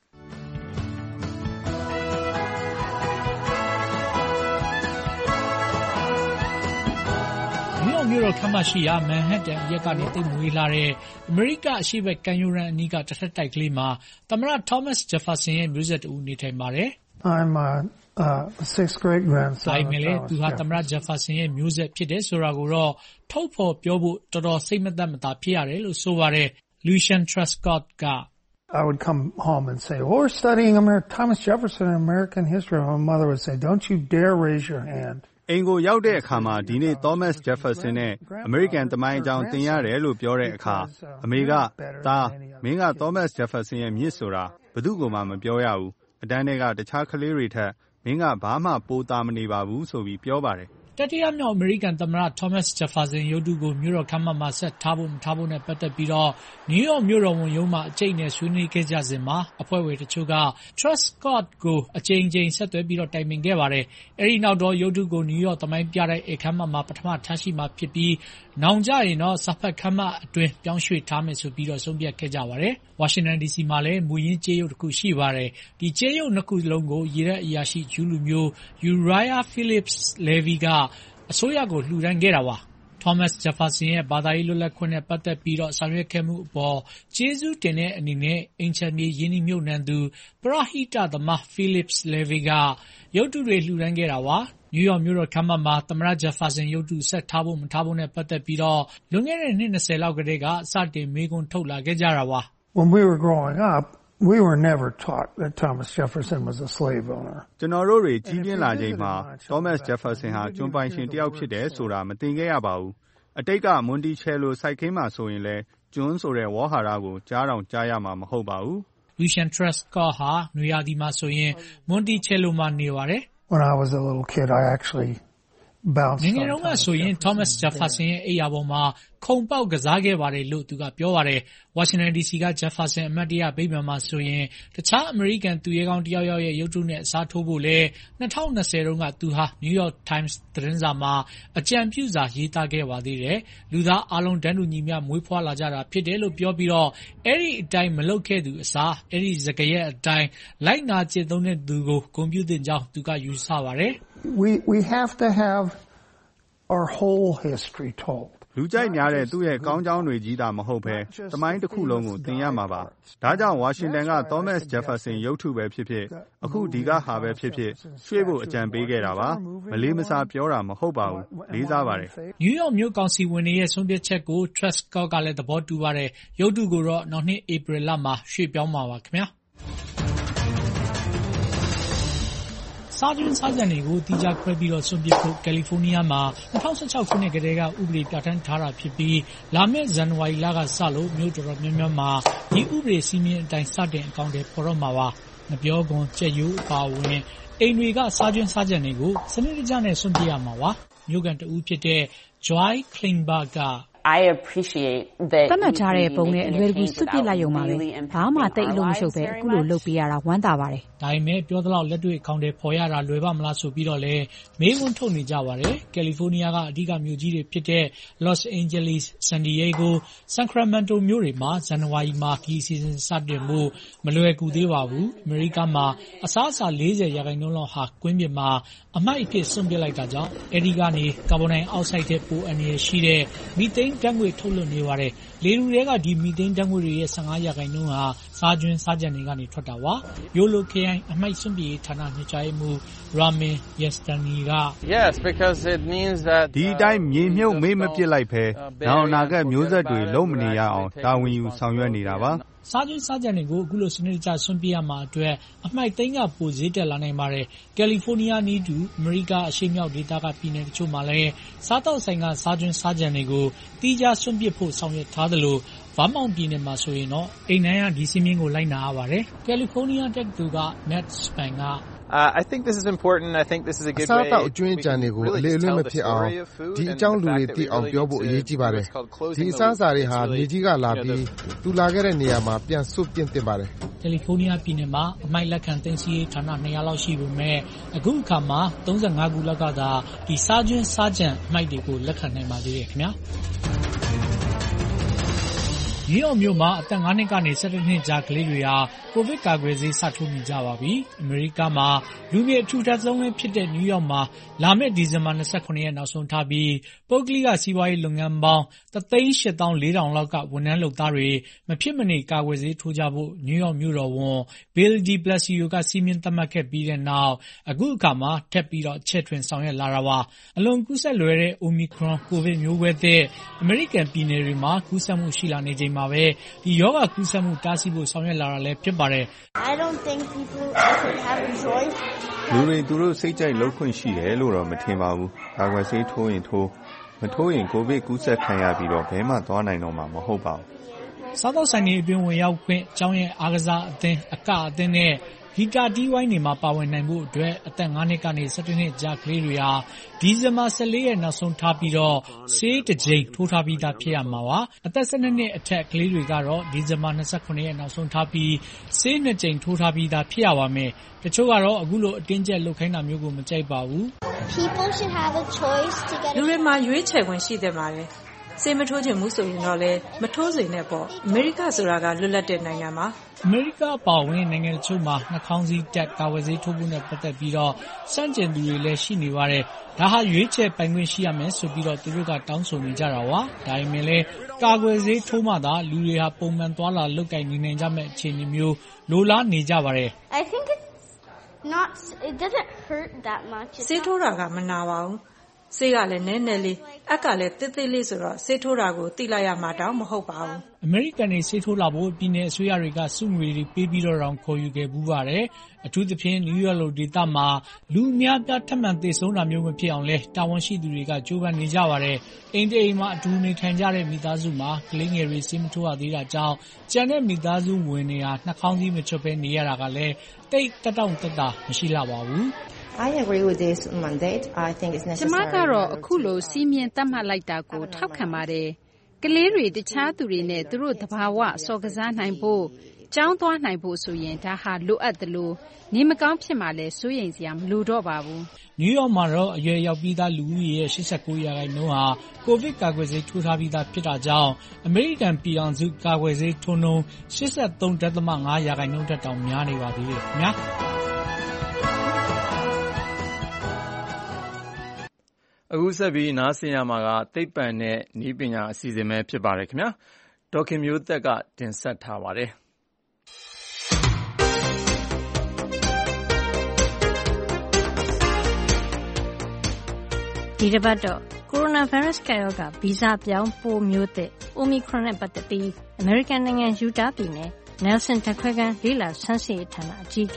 Speaker 19: မြို့တော်ခမ်းမရှိရာမန်ဟတ်တန်အရက်ကနေတိတ်မွေးလာတဲ့အမေရိကအရှေ့ဘက်ကမ်းရိုးတန်းအနီးကတထက်တိုက်ကလေးမှာသမ္မတ Thomas Jefferson ရဲ့မျိုးဆက်တူနေထိုင်ပါတယ်။
Speaker 20: I'm a uh, sixth great grandson.
Speaker 19: ဒါပေမဲ့လည်းသူဟာသမ္မတ Jefferson ရဲ့မျိုးဆက်ဖြစ်တယ်ဆိုတာကိုတော့ထုတ်ဖော်ပြောဖို့တော်တော်စိတ်မသက်မသာဖြစ်ရတယ်လို့ဆိုပါတယ်။ Lucian Truscott က
Speaker 20: I would come home and say, "Oh, we're studying Amer- Thomas Jefferson in American history." My mother would say, "Don't you dare raise your hand."
Speaker 21: အိမ်ကိုရောက်တဲ့အခါမှာဒီနေ့ Thomas Jefferson နဲ့ American သမိုင်းအကြောင်းသင်ရတယ်လို့ပြောတဲ့အခါအမေကသားမင်းက Thomas Jefferson ရဲ့မြစ်ဆိုတာဘယ်သူမှမပြောရဘူးအတန်းတွေကတခြားကလေးတွေထက်မင်းကဘာမှပိုတာမနေပါဘူးဆိုပြီးပြောပါတယ်
Speaker 19: တတိယမြောက်အမေရိကန်သမ္မတ Thomas Jefferson ရုပ်တုကိုမြို့တော်ခမ်းမမှာဆက်ထားဖို့မထားဖို့နဲ့ပတ်သက်ပြီးတော့ New York မြို့တော်ဝန်ရုံးမှာအကျိတ်နဲ့ဆွေးနွေးခဲ့ကြစဉ်မှာအဖွဲ့ဝင်တချို့က Truscott ကိုအကြိမ်ကြိမ်ဆက်သွယ်ပြီးတော့တိုင်ပင်ခဲ့ပါတယ်။အဲဒီနောက်တော့ရုပ်တုကို New York သမိုင်းပြတဲ့အခမ်းမှာပထမထားရှိမှာဖြစ်ပြီးနောင်ကြရင်တော့စာဖတ်ခမ်းမအတွင်းပြောင်းရွှေ့ထားမယ်ဆိုပြီးတော့ဆုံးဖြတ်ခဲ့ကြပါတယ်။ Washington ဒီ စီ မှာလည်းမူရင်းကျေးရုပ်တစ်ခုရှိပါတယ်။ဒီကျေးရုပ်နှစ်ခုလုံးကိုရေတပ်အရာရှိဂျူးလူမျိုး Uriah Phillips Levy ကအစိုးရကိုလှူဒန်းခဲ့တာပါ။ Thomas Jefferson ရဲ့ဘာသာရေးလွတ်လပ်ခွင့်နဲ့ပတ်သက်ပြီးတော့ဆောင်ရွက်ခဲ့မှုအပေါ်ကျေးဇူးတင်တဲ့အနေနဲ့အိမ်ခြံမြေရင်းနှီးမြှုပ်နှံသူပရဟိတသမား Phillips Levy ကရုပ်တုတွေလှူဒန်းခဲ့တာပါ။ New York မြို့တော်ခမ်းမမှာသမ္မတ Jefferson ရုပ်တုဆက်ထားဖို့မထားဖို့နဲ့ပတ်သက်ပြီးတော့လွန်ခဲ့တဲ့နှစ်၂၀လောက်ကတည်းကစတင်မေးခွန်းထုတ်လာခဲ့ကြတာပါ
Speaker 20: ။ When we were growing up we were never taught that Thomas Jefferson was a slave owner.
Speaker 21: ကျွန်တော်တို့တွေကြီးပြင်းလာချိန်မှာ Thomas Jefferson ဟာကျွန်းပိုင်ရှင်တယောက်ဖြစ်တယ်ဆိုတာမသိခဲ့ရပါဘူး။အတိတ်က Monticello စိုက်ခင်းမှာဆိုရင်လည်းကျွန်းဆိုတဲ့ဝေါ်ဟာရကိုကြားတောင်ကြားရမှာမဟုတ်ပါဘူး
Speaker 19: ။ Lucian Truscott ဟာနွေရာသီမှာဆိုရင် Monticello မှာနေပါတယ်။
Speaker 20: When I was a little kid I actually bounced.
Speaker 19: ငယ်ငယ်တုန်းကဆိုရင် Thomas Jefferson ရဲ့အိယာပေါ်မှာခုံပေါက်ကစားခဲ့ပါတယ်လို့သူကပြောပါတယ်။ Washington ဒီ စီ က Jefferson အမတ်တရဗိမာန်မှာဆိုရင်တခြားအမေရိကန်သူရဲကောင်းတယောက်ယောက်ရဲ့ရုပ်တုနဲ့အစားထိုးဖို့လဲ၂၀၂၀တုန်းကသူဟာ New York Times သတင်းစာမှာအကြံပြုစာရေးသားခဲ့ပါသေးတယ်။လူသားအလုံးတန်းတူညီမျှမွေးဖွားလာကြတာဖြစ်တယ်လို့ပြောပြီးတော့အဲ့ဒီအတိုင်းမလုပ်ခဲ့သူအစားအဲ့ဒီစကားရဲ့အတိုင်းလိုက်နာကျင့်သုံးတဲ့သူကိုဂုဏ်ပြုသင့်ကြောင်းသူကယူဆပါတယ်
Speaker 20: ။ We we have to have our whole history told.
Speaker 21: လူကြိုက်များတဲ့သူ့ရဲ့ကောင်းကြောင်းတွေကြီးတာမဟုတ်ဘဲသမိုင်းတစ်ခုလုံးကိုသင်ရမှာပါ။ဒါကြောင့် Washington က Thomas Jefferson ရုပ်ထုပဲဖြစ်ဖြစ်အခုဒီကဟာပဲဖြစ်ဖြစ်ရွှေ့ဖို့အကြံပေးခဲ့တာပါ။မလေးမစားပြောတာမဟုတ်ပါဘူး။လေးစားပါတယ်
Speaker 19: ။ New York မြို့ကောင်စီဝင်တွေရဲ့ဆုံးဖြတ်ချက်ကို Truscott ကလည်းသဘောတူပါတယ်။ရုပ်ထုကိုတော့နောက်နှစ်ဧပြီလမှာရွှေ့ပြောင်းမှာပါခင်ဗျာ။စားကျွန်းစားကြံတွေကိုတိကျခွဲပြီးတော့စွန့်ပစ်ဖို့ကယ်လီဖိုးနီးယားမှာ၂၀၁၆ခုနှစ်ကတည်းကဥပဒေပြဋ္ဌာန်းထားတာဖြစ်ပြီးလာမယ့်ဇန်နဝါရီလကစလို့မြို့တော်တော်များများမှာဒီဥပဒေစည်းမျဉ်းအတိုင်းစတင်အကောင်အထည်ဖော်တော့မှာပါ။ငပြောခွန်၊ကြက်ရိုးအပါအဝင်အိမ်တွေကစားကျွန်းစားကြံတွေကိုစနစ်တကျနဲ့စွန့်ပစ်ရမှာပါ။မြို့ခံတဦးဖြစ်တဲ့ Joy Klingberg က
Speaker 1: I appreciate that
Speaker 22: သတ်မှတ်ထားတဲ့ပုံနဲ့အလွယ်တကူစွန့်ပစ်လိုက်ရုံပါပဲဘာမှတိတ်အလုံးမရှုပ်ပဲအခုလိုလုပ်ပေးရတာဝမ်းသာပါတယ်
Speaker 19: ဒါပေမဲ့ပြောသလောက်လက်တွေ့အကောင့်တွေပေါ်ရတာလွယ်ပါမလားဆိုပြီးတော့လဲမေးခွန်းထုတ်နေကြပါတယ်ကယ်လီဖိုးနီးယားကအဓိကမြို့ကြီးတွေဖြစ်တဲ့ Los Angeles, San Diego, Sacramento မြို့တွေမှာဇန်နဝါရီမှာဒီစီဇန်စတင်ဖို့မလွယ်ကူသေးပါဘူးအမေရိကမှာအစားအစာ၄၀ရာခိုင်နှုန်းလောက်ဟာကွင်းပြင်မှာအမိုက်အဖြစ်စွန့်ပစ်လိုက်တာကြောင့်အဲဒီကနေကာဗွန်ဒိုင်အောက်ဆိုက်တဲ့ပိုအန်ရရှိတဲ့မီသိန်းဓာတ်ငွေ့ထုတ်လွှတ်နေပါတယ်လေလူတွေကဒီမီသိန်းဓာတ်ငွေ့တွေရဲ့၁၅ရာခိုင်နှုန်းဟာစားကျွန်းစားကြံတွေကနေထွက်တာပါယိုလိုခရိုင်အမိုက်စွန့်ပစ်ရေးဌာနညွှန်ကြားရေးမှူး Ramin Yastani က
Speaker 21: Yes because it means that ဒီအတိုင်းမြေမြုပ်မေးမပစ်လိုက်ပဲနောက်အနာဂတ်မျိုးဆက်တွေလုံးမနေရအောင်တာဝန်ယူဆောင်ရွက်နေတာပါ
Speaker 19: စားကျွန်းစားကြံတွေကိုအခုလိုစနစ်တကျစွန့်ပစ်ရမှာအတွက်အမိုက်သိန်းကပိုဈေးတက်လာနိုင်ပါတယ်ကယ်လီဖိုးနီးယားနီးတူအမေရိကအရှေ့မြောက်ဒေသကပြည်နယ်တချို့မှာလည်းစားတောက်ဆိုင်ကစားကျွန်းစားကြံတွေကိုတီးခြားစွန့်ပစ်ဖို့ဆောင်ရွက်ထားသလိုဗာမောင်ပြည်နယ်မှာဆိုရင်တော့အိမ်တိုင်းကဒီစည်းမျဉ်းကိုလိုက်နာရပါတယ်ကယ်လီဖိုးနီးယားတက္ကသိုလ်က Matt Span က
Speaker 21: Uh, I think this is important. I think this is a good way.
Speaker 23: စားတောက်အကျွင်းကြံတွေကိုအလေအလွင့်မဖြစ်အောင်ဒီအကြောင်းလူတွေသိအောင်ပြောဖို့အရေးကြီးပါတယ်။ဒီအစားအစာတွေဟာမြေကြီးကလာပြီးသူလာခဲ့တဲ့နေရာမှာပြန်ဆွတ်ပြင့်တင်ပါတယ်
Speaker 19: ။ကယ်လီဖိုးနီးယားပြည်နယ်မှာအမိုက်လက်ခံသိမ်းဆည်းရေးဌာန၂ရာလောက်ရှိပေမဲ့အခုအခါမှာ၃၅ခုလောက်ကသာဒီစားကျွန်းစားကြံအမိုက်တွေကိုလက်ခံနိုင်ပါသေးတယ်ခင်ဗျာ။နယူးယောက်မြို့မှာအသက်၅နှစ်ကနေ၁၁နှစ်ကြားကလေးတွေဟာကိုဗစ်ကာကွယ်ဆေးစထိုးနေကြပါပြီ။အမေရိကမှာလူပြည့်အထူထပ်ဆုံးလည်းဖြစ်တဲ့နယူးယောက်မှာလာမယ့်ဒီဇင်ဘာ၂၇ရက်နောက်ဆုံးထားပြီးပုဂ္ဂလိကစီးပွားရေးလုပ်ငန်းပေါင်းတသိန်းရှစ်သောင်းလေးထောင်လောက်ကဝန်ထမ်းလုပ်သားတွေမဖြစ်မနေကာကွယ်ဆေးထိုးကြဖို့နယူးယောက်မြို့တော်ဝန် Bill de Blasio ကစီမင်းသတ်မှတ်ခဲ့ပြီးတဲ့နောက်အခုအခါမှာထပ်ပြီးတော့ချဲ့ထွင်ဆောင်ရွက်လာတာပါ။အလွန်ကူးစက်လွယ်တဲ့ Omicron ကိုဗစ်မျိုးကွဲတဲ့အမေရိကန်ပြည်နယ်တွေမှာကူးစက်မှုရှိလာနေချိန်မှာပဲဒီရောဂါကူးစက်မှုတားဆီးဖို့ဆောင်ရွက်လာတာလည်းဖြစ်ပါတယ်။
Speaker 24: I don't think people should have a choice.
Speaker 21: လူတွေသူတို့စိတ်ကြိုက်လုပ်ခွင့်ရှိတယ်လို့တော့မထင်ပါဘူး။ကာကွယ်ဆေးထိုးရင်ထိုးမထိုးရင်ကိုဗစ်ကူးစက်ခံရပြီးတော့ဘယ်မှသွားနိုင်တော့မှာမဟုတ်ပါဘူး
Speaker 19: ။စားသောက်ဆိုင်တွေအတွင်းဝင်ရောက်ခွင့်၊ကျောင်းရဲ့အားကစားအသင်း၊အကအသင်းနဲ့ဂီတာတီးဝိုင်းတွေမှာပါဝင်နိုင်ဖို့အတွက်အသက်၅နှစ်ကနေ၁၁နှစ်ကြားကလေးတွေဟာဒီဇင်ဘာ၁၄ရက်နောက်ဆုံးထားပြီးတော့ဆေးတစ်ကြိမ်ထိုးထားပြီးသားဖြစ်ရမှာပါ။အသက်၁၂နှစ်အထက်ကလေးတွေကတော့ဒီဇင်ဘာ၂၇ရက်နောက်ဆုံးထားပြီးဆေးနှစ်ကြိမ်ထိုးထားပြီးသားဖြစ်ရပါမယ်။တချို့ကတော့အခုလိုအတင်းကျပ်လုပ်ခိုင်းတာမျိုးကိုမကြိုက်ပါဘူး။
Speaker 24: People should have a choice to get
Speaker 25: လူတွေမှာရွေးချယ်ခွင့်ရှိသင့်ပါတယ်။ဆေးမထိုးချင်ဘူးဆိုရင်တော့လည်းမထိုးစေနဲ့ပေါ့အမေရိကဆိုတာကလွတ်လပ်တဲ့နိုင်ငံပါ
Speaker 19: အမေရိကအပါအဝင်နိုင်ငံတချို့မှာနှာခေါင်းစည်းတပ်ကာဝယ်ဆေးထိုးဖို့နဲ့ပတ်သက်ပြီးတော့စန့်ကျင်သူတွေလည်းရှိနေပါတယ်ဒါဟာရွေးချယ်ပိုင်ခွင့်ရှိရမယ်ဆိုပြီးတော့သူတို့ကတောင်းဆိုနေကြတာပါဒါပေမဲ့လည်းကာကွယ်ဆေးထိုးမှသာလူတွေဟာပုံမှန်သွားလာလုပ်ကိုင်နေနိုင်ကြမယ့်အခြေအနေမျိုးလိုလားနေကြပါတယ်
Speaker 24: I think it's not it doesn't hurt that much
Speaker 25: ဆေးထိုးတာကမနာပါဘူးဆေးကလည်းနည်းနည်းလေးအက်ကလည်းတိတ်တိတ်လေးဆိုတော့ဆေးထိုးတာကိုသိလိုက်ရမှာတောင်မဟုတ်ပါဘူး
Speaker 19: အမေရိကန်တွေဆေးထိုးလာဖို့ပြည်내အစိုးရတွေကစုငွေတွေပေးပြီးတော့ခေါ်ယူခဲ့ဘူးပါတယ်အထူးသဖြင့်နယူးယောက်လိုဒေသမှာလူအများပြထပ်မံသေဆုံးတာမျိုးမဖြစ်အောင်လဲတာဝန်ရှိသူတွေကကြိုးပမ်းနေကြပါတယ်အိမ်တအိမ်မှာအတူနေထိုင်ကြတဲ့မိသားစုမှာကလေးငယ်တွေဆေးမထိုးရသေးတာကြောင့်ကျန်တဲ့မိသားစုဝင်တွေဟာနှာခေါင်းစည်းမချွတ်ဘဲနေရတာကလည်းတိတ်တတောင့်တတမရှိလာပါဘူး
Speaker 26: I agree with this mandate. I think it's necessary.
Speaker 22: ကျမကတော့အခုလိုစီးမြင်သတ်မှတ်လိုက်တာကိုထောက်ခံပါတယ်။ကလေးတွေတခြားသူတွေနဲ့သူတို့သဘာဝစော်ကစားနိုင်ဖို့ကျောင်းသွားနိုင်ဖို့ဆိုရင်ဒါဟာလိုအပ်တယ်လို့နေမကောင်းဖြစ်မှလည်းစိုးရိမ်စရာမလိုတော့ပါဘူး
Speaker 19: ။နယူးယောက်မှာတော့အရွယ်ရောက်ပြီးသားလူဦးရေရဲ့၈၉ရာခိုင်နှုန်းဟာကိုဗစ်ကာကွယ်ဆေးထိုးထားပြီးသားဖြစ်တာကြောင့်အမေရိကန်ပြည်အောင်စုကာကွယ်ဆေးထိုးနှုန်း၈၃.၅ရာခိုင်နှုန်းတက်တောင်များနေပါသေးတယ်ခင်ဗျာ။အခုဆက်ပြီးနားဆင်ရမှာကသိပ္ပံနဲ့နည်းပညာအစီအစဉ်ပဲဖြစ်ပါတယ်ခင်ဗျာဒေါက်ခင်မျိုးသက်ကတင်ဆက်ထားပါတယ်
Speaker 13: ဒီတစ်ပတ်တော့ကိုရိုနာဗိုင်းရပ်စ်ကပ်ရောဂါဗီဇပြောင်းပိုးမျိုးသစ် Omicron နဲ့ပတ်သက်ပြီးအမေရိကန်နိုင်ငံယူတာပြည်နယ် Nelson ဓာတ်ခွဲခန်းလေ့လာဆန်းစစ်ရေးဌာနအကြီးအကဲ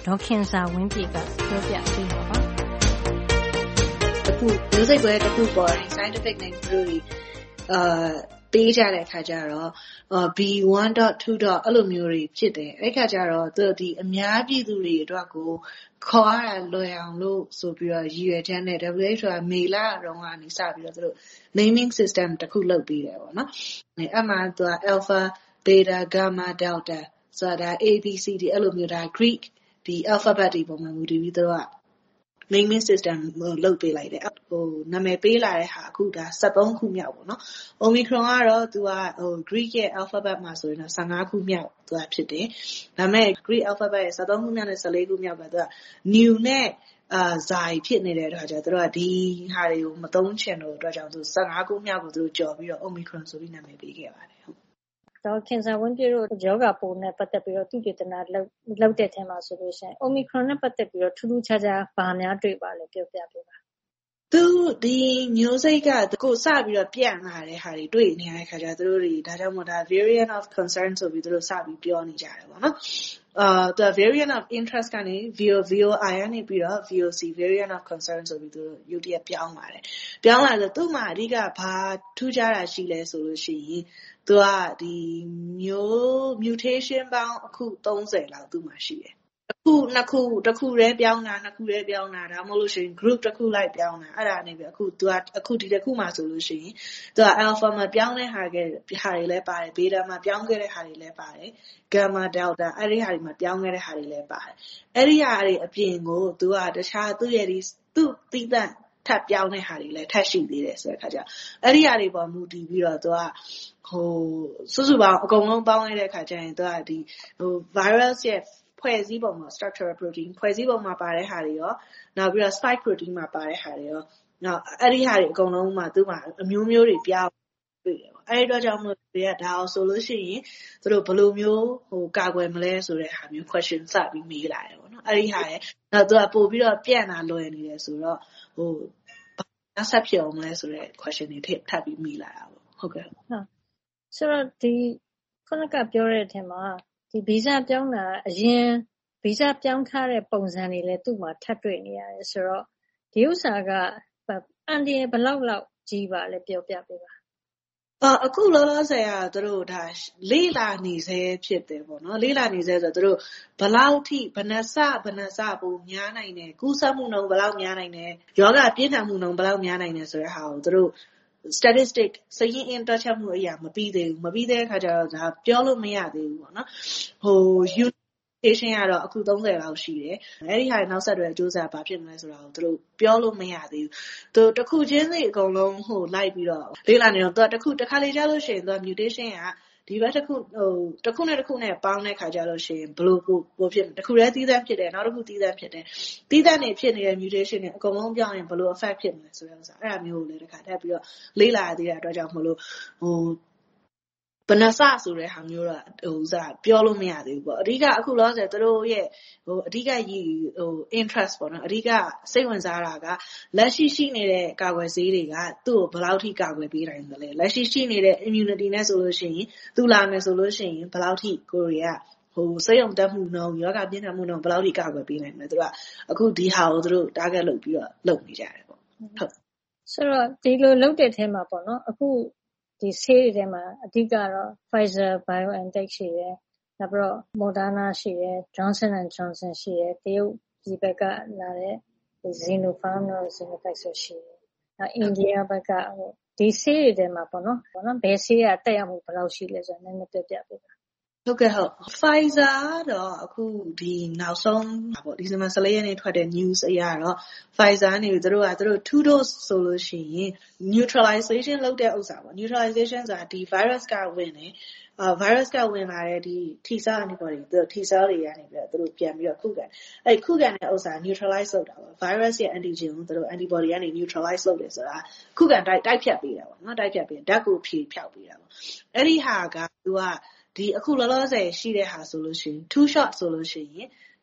Speaker 13: ဒေါ်ခင်ဇာဝင်းပြည့်ကပြောပြပေးပါပါ
Speaker 3: အခုမျိုးစိတ်ပွဲတစ်ခုပေါ်ရင် scientific name တို့အာပေးကြတဲ့အခါကျတော့ B one dot two dot အဲ့လိုမျိုးတွေဖြစ်တယ်အဲ့ခါကျတော့သူဒီအများပြည်သူတွေအတွက်ကိုခေါ်ရတာလွယ်အောင်လို့ဆိုပြီးတော့ရည်ရွယ်ချက်နဲ့ W H O ကမေလာတော့ကနေစပြီးတော့သူတို့ naming system တစ်ခုလုပ်ပြီးတယ်ပေါ့နော်အဲ့မှာသူက alpha beta gamma delta ဆိုတာ A B C D အဲ့လိုမျိုးဒါ Greek ဒီ alphabet တွေပုံမှန်မူတည်ပြီးသူတို့ကnaming system လုပ်ပေးလိုက်တယ်ဟိုနာမည်ပေးလာတဲ့ဟာအခုဒါseventeenခုမြောက်ပေါ့နော် Omicron ကတော့သူကဟို Greek ရဲ့ alphabet မှာဆိုရင်တော့fifteenခုမြောက်သူကဖြစ်တယ်ဒါပေမဲ့ Greek alphabet ရဲ့seventeenခုမြောက်နဲ့fourteenခုမြောက်ကသူက new နဲ့အာဇာယီဖြစ်နေတဲ့အတွက်ကြောင့်သူတို့ကဒီဟာတွေကိုမသုံးချင်လို့အတွက်ကြောင့်သူfifteenခုမြောက်ကိုသူတို့ကြော်ပြီးတော့ Omicron ဆိုပြီးနာမည်ပေးခဲ့ပါတယ်ဟုတ်
Speaker 13: ဒေါ်ခင်ဇာဝင်းပြည့်တို့ယောဂပိုးနဲ့ပတ်သက်ပြီးတော့သူတည်တနာလောက်လောက်တဲ့ထဲမှာဆိုလို့ရှိရင် Omicron နဲ့ပတ်သက်ပြီးတော့ထူးထူးခြားခြားဘာများတွေ့ပါလဲပြောပြပေးပါ
Speaker 3: သူဒီမျိုးစိတ်ကကိုစပြီးတော့ပြန့်လာတဲ့ဟာတွေတွေ့နေရတဲ့ခါကျတော့သူတို့တွေဒါကြောင့်မို့ဒါ variant of concern ဆိုပြီးသူတို့စပြီးပြောနေကြတယ်ပေါ့နော်အာthe variant of interest ကနေ V O V O I ကနေပြီးတော့ V O C variant of concern ဆိုပြီးသူတို့ U T ပြောင်းလာတယ်ပြောင်းလာဆိုသူ့မှာအဓိကဘာထူးခြားတာရှိလဲဆိုလို့ရှိရင်သူကဒီမျိုး mutation ပေါင်းအခုthirtyလောက်သူ့မှာရှိတယ်အခုနှစ်ခုတစ်ခုတည်းပြောင်းတာနှစ်ခုတည်းပြောင်းတာဒါမှမဟုတ်လို့ရှိရင် group တစ်ခုလိုက်ပြောင်းတာအဲ့ဒါနေပြီအခုသူကအခုဒီတစ်ခုမှာဆိုလို့ရှိရင်သူက alpha မှာပြောင်းတဲ့ဟာကဟာတွေလည်းပါတယ် beta မှာပြောင်းခဲ့တဲ့ဟာတွေလည်းပါတယ် gamma delta အဲ့ဒီဟာတွေမှာပြောင်းခဲ့တဲ့ဟာတွေလည်းပါတယ်အဲ့ဒီဟာတွေအပြင်ကိုသူကတခြားသူ့ရဲ့ဒီသူ့တိတန့်ထပ်ပြောင်းတဲ့ဟာတွေလည်းထပ်ရှိသေးတယ်ဆိုတဲ့အခါကျအဲ့ဒီဟာတွေပေါ်မူတည်ပြီးတော့သူကဟိုစုစုပေါင်းအကုန်လုံးပေါင်းလိုက်တဲ့အခါကျရင်သူကဒီဟို virus ရဲ့ဖွဲ့စည်းပုံမှာ structural protein ဖွဲ့စည်းပုံမှာပါတဲ့ဟာတွေရောနောက်ပြီးတော့ spike protein မှာပါတဲ့ဟာတွေရောနောက်အဲ့ဒီဟာတွေအကုန်လုံးမှာသူ့မှာအမျိုးမျိုးတွေပြောင်းတွေ့တယ်ပေါ့အဲ့ဒီတော့ကြောင့်မို့တွေကဒါအောင်ဆိုလို့ရှိရင်သူတို့ဘယ်လိုမျိုးဟိုကာကွယ်မလဲဆိုတဲ့ဟာမျိုး question စပြီးမေးလာတယ်ပေါ့နော်အဲ့ဒီဟာရဲ့နောက်သူကပို့ပြီးတော့ပြန့်လာလွယ်နေတယ်ဆိုတော့ဟိုဘာဆက်ဖြစ်အောင်လဲဆိုတဲ့ question တွေထပ်ပြီးမေးလာတာပေါ့ဟုတ်ကဲ့
Speaker 13: ဟုတ်ဆိုတော့ဒီခုနကပြောတဲ့အထက်မှာဒီဗီဇပြောင်းတာအရင်ဗီဇပြောင်းထားတဲ့ပုံစံတွေလည်းသူ့မှာထပ်တွေ့နေရတယ်ဆိုတော့ဒီဥစ္စာကအန်ဒီဘယ်လောက်လောက်ကြီးပါလဲပြောပြပေးပါ
Speaker 3: အာအခုလောလောဆယ်ကသူတို့ဒါလေးလာနေစေဖြစ်တယ်ပေါ့နော်လေးလာနေစေဆိုတော့သူတို့ဘလောက်ထိဘဏ္ဍစဘဏ္ဍစပို့များနိုင်တယ်ကူးစက်မှုနှုန်းဘလောက်များနိုင်တယ်ယောဂပြင်းထန်မှုနှုန်းဘလောက်များနိုင်တယ်ဆိုတဲ့ဟာကိုသူတို့statistic စရင်းအင်တွက်ချက်မှုအရာမပြီးသေးဘူးမပြီးတဲ့အခါကျတော့ဒါပြောလို့မရသေးဘူးပေါ့နော်ဟို mutation ကတော့အခုthirtyလောက်ရှိတယ်အဲ့ဒီဟာနောက်ဆက်တွဲအကျိုးဆက်ဘာဖြစ်မလဲဆိုတာကိုသူတို့ပြောလို့မရသေးဘူးသူတစ်ခုချင်းစီအကုန်လုံးဟိုလိုက်ပြီးတော့လေးလာနေတော့သူတစ်ခုတစ်ခါလေကြားလို့ရှိရင်သူ mutation ကဒီဘက်တစ်ခုဟိုတစ်ခုနဲ့တစ်ခုနဲ့ပေါင်းတဲ့ခါကျလို့ရှိရင်ဘလို့ကိုကိုဖြစ်တစ်ခုတည်းသီးသန့်ဖြစ်တယ်နောက်တစ်ခုသီးသန့်ဖြစ်တယ်သီးသန့်နေဖြစ်နေတဲ့ mutation တွေအကုန်လုံးပြောင်းရင်ဘလို့ effect ဖြစ်မလဲဆိုတဲ့ဥစ္စာအဲ့ဒါမျိုးကိုလည်းတစ်ခါထပ်ပြီးတော့လေးလာသေးတဲ့အတွက်ကြောင့်မလို့ဟိုဘဏ္ဍစဆိုတဲ့ဟာမျိုးတော့ဟိုဥစားပြောလို့မရသေးဘူးပေါ့အဓိကအခုလောဆယ်သူတို့ရဲ့ဟိုအဓိကရည်ဟို interest ပေါ့နော်အဓိကစိတ်ဝင်စားတာကလက်ရှိရှိနေတဲ့ကာကွယ်ဆေးတွေကသူ့ကိုဘယ်လောက်ထိကာကွယ်ပေးနိုင်သလဲလက်ရှိရှိနေတဲ့ immunity နဲ့ဆိုလို့ရှိရင်သူလာမယ်ဆိုလို့ရှိရင်ဘယ်လောက်ထိကိုရီးယားဟိုစိတ်ုံတက်မှုနှုန်းယောဂပြင်းထန်မှုနှုန်းဘယ်လောက်ထိကာကွယ်ပေးနိုင်မလဲသူကအခုဒီဟာကိုသူတို့ target လုပ်ပြီးတော့လုပ်နေကြတယ်ပေါ့ဟုတ်
Speaker 13: ဆိုတော့ဒီလိုလုပ်တဲ့ထဲမှာပေါ့နော်အခုဒီဆေးတွေထဲမှာအဓိကတော့ Pfizer BioNTech ရှိတယ်နောက်ပြီးတော့ Moderna ရှိတယ် Johnson and Johnson ရှိတယ်တရုတ်ဒီဘက်ကလာတဲ့ Sinopharm နဲ့ Sinovac ရှိတယ်နောက်အိန္ဒိယဘက်ကဟိုဒီဆေးတွေထဲမှာပေါ့နော်ပေါ့နော်ဘယ်ဆေးကတက်ရောက်မှုဘယ်လောက်ရှိလဲဆိုတော့နည်းနည်းပြပြပေးပါ
Speaker 3: ဟုတ်ကဲ့ဟုတ် Pfizer တော့အခုဒီနောက်ဆုံးပေါ့ဒီဇင်ဘာfourteenရက်နေ့ထွက်တဲ့ news အရတော့ Pfizer နေပြီးသူတို့ကသူတို့two dose ဆိုလို့ရှိရင် neutralization လုပ်တဲ့ဥစ္စာပေါ့ neutralization ဆိုတာဒီ virus ကဝင်တယ်အာ virus ကဝင်လာတဲ့ဒီ T cell antibody သူ T cell တွေကနေပြီးတော့သူတို့ပြန်ပြီးတော့ခုခံအဲ့ခုခံတဲ့ဥစ္စာ neutralize လုပ်တာပေါ့ virus ရဲ့ antigen ကိုသူတို့ antibody ကနေ neutralize လုပ်တယ်ဆိုတာခုခံတိုက်တိုက်ဖြတ်ပေးတာပေါ့နော်တိုက်ဖြတ်ပေးဓာတ်ကိုဖြေဖြောက်ပေးတာပေါ့အဲ့ဒီဟာကသူကဒီအခုလောလောဆယ်ရှိတဲ့ဟာဆိုလို့ရှိရင် two shot ဆိုလို့ရှိရင်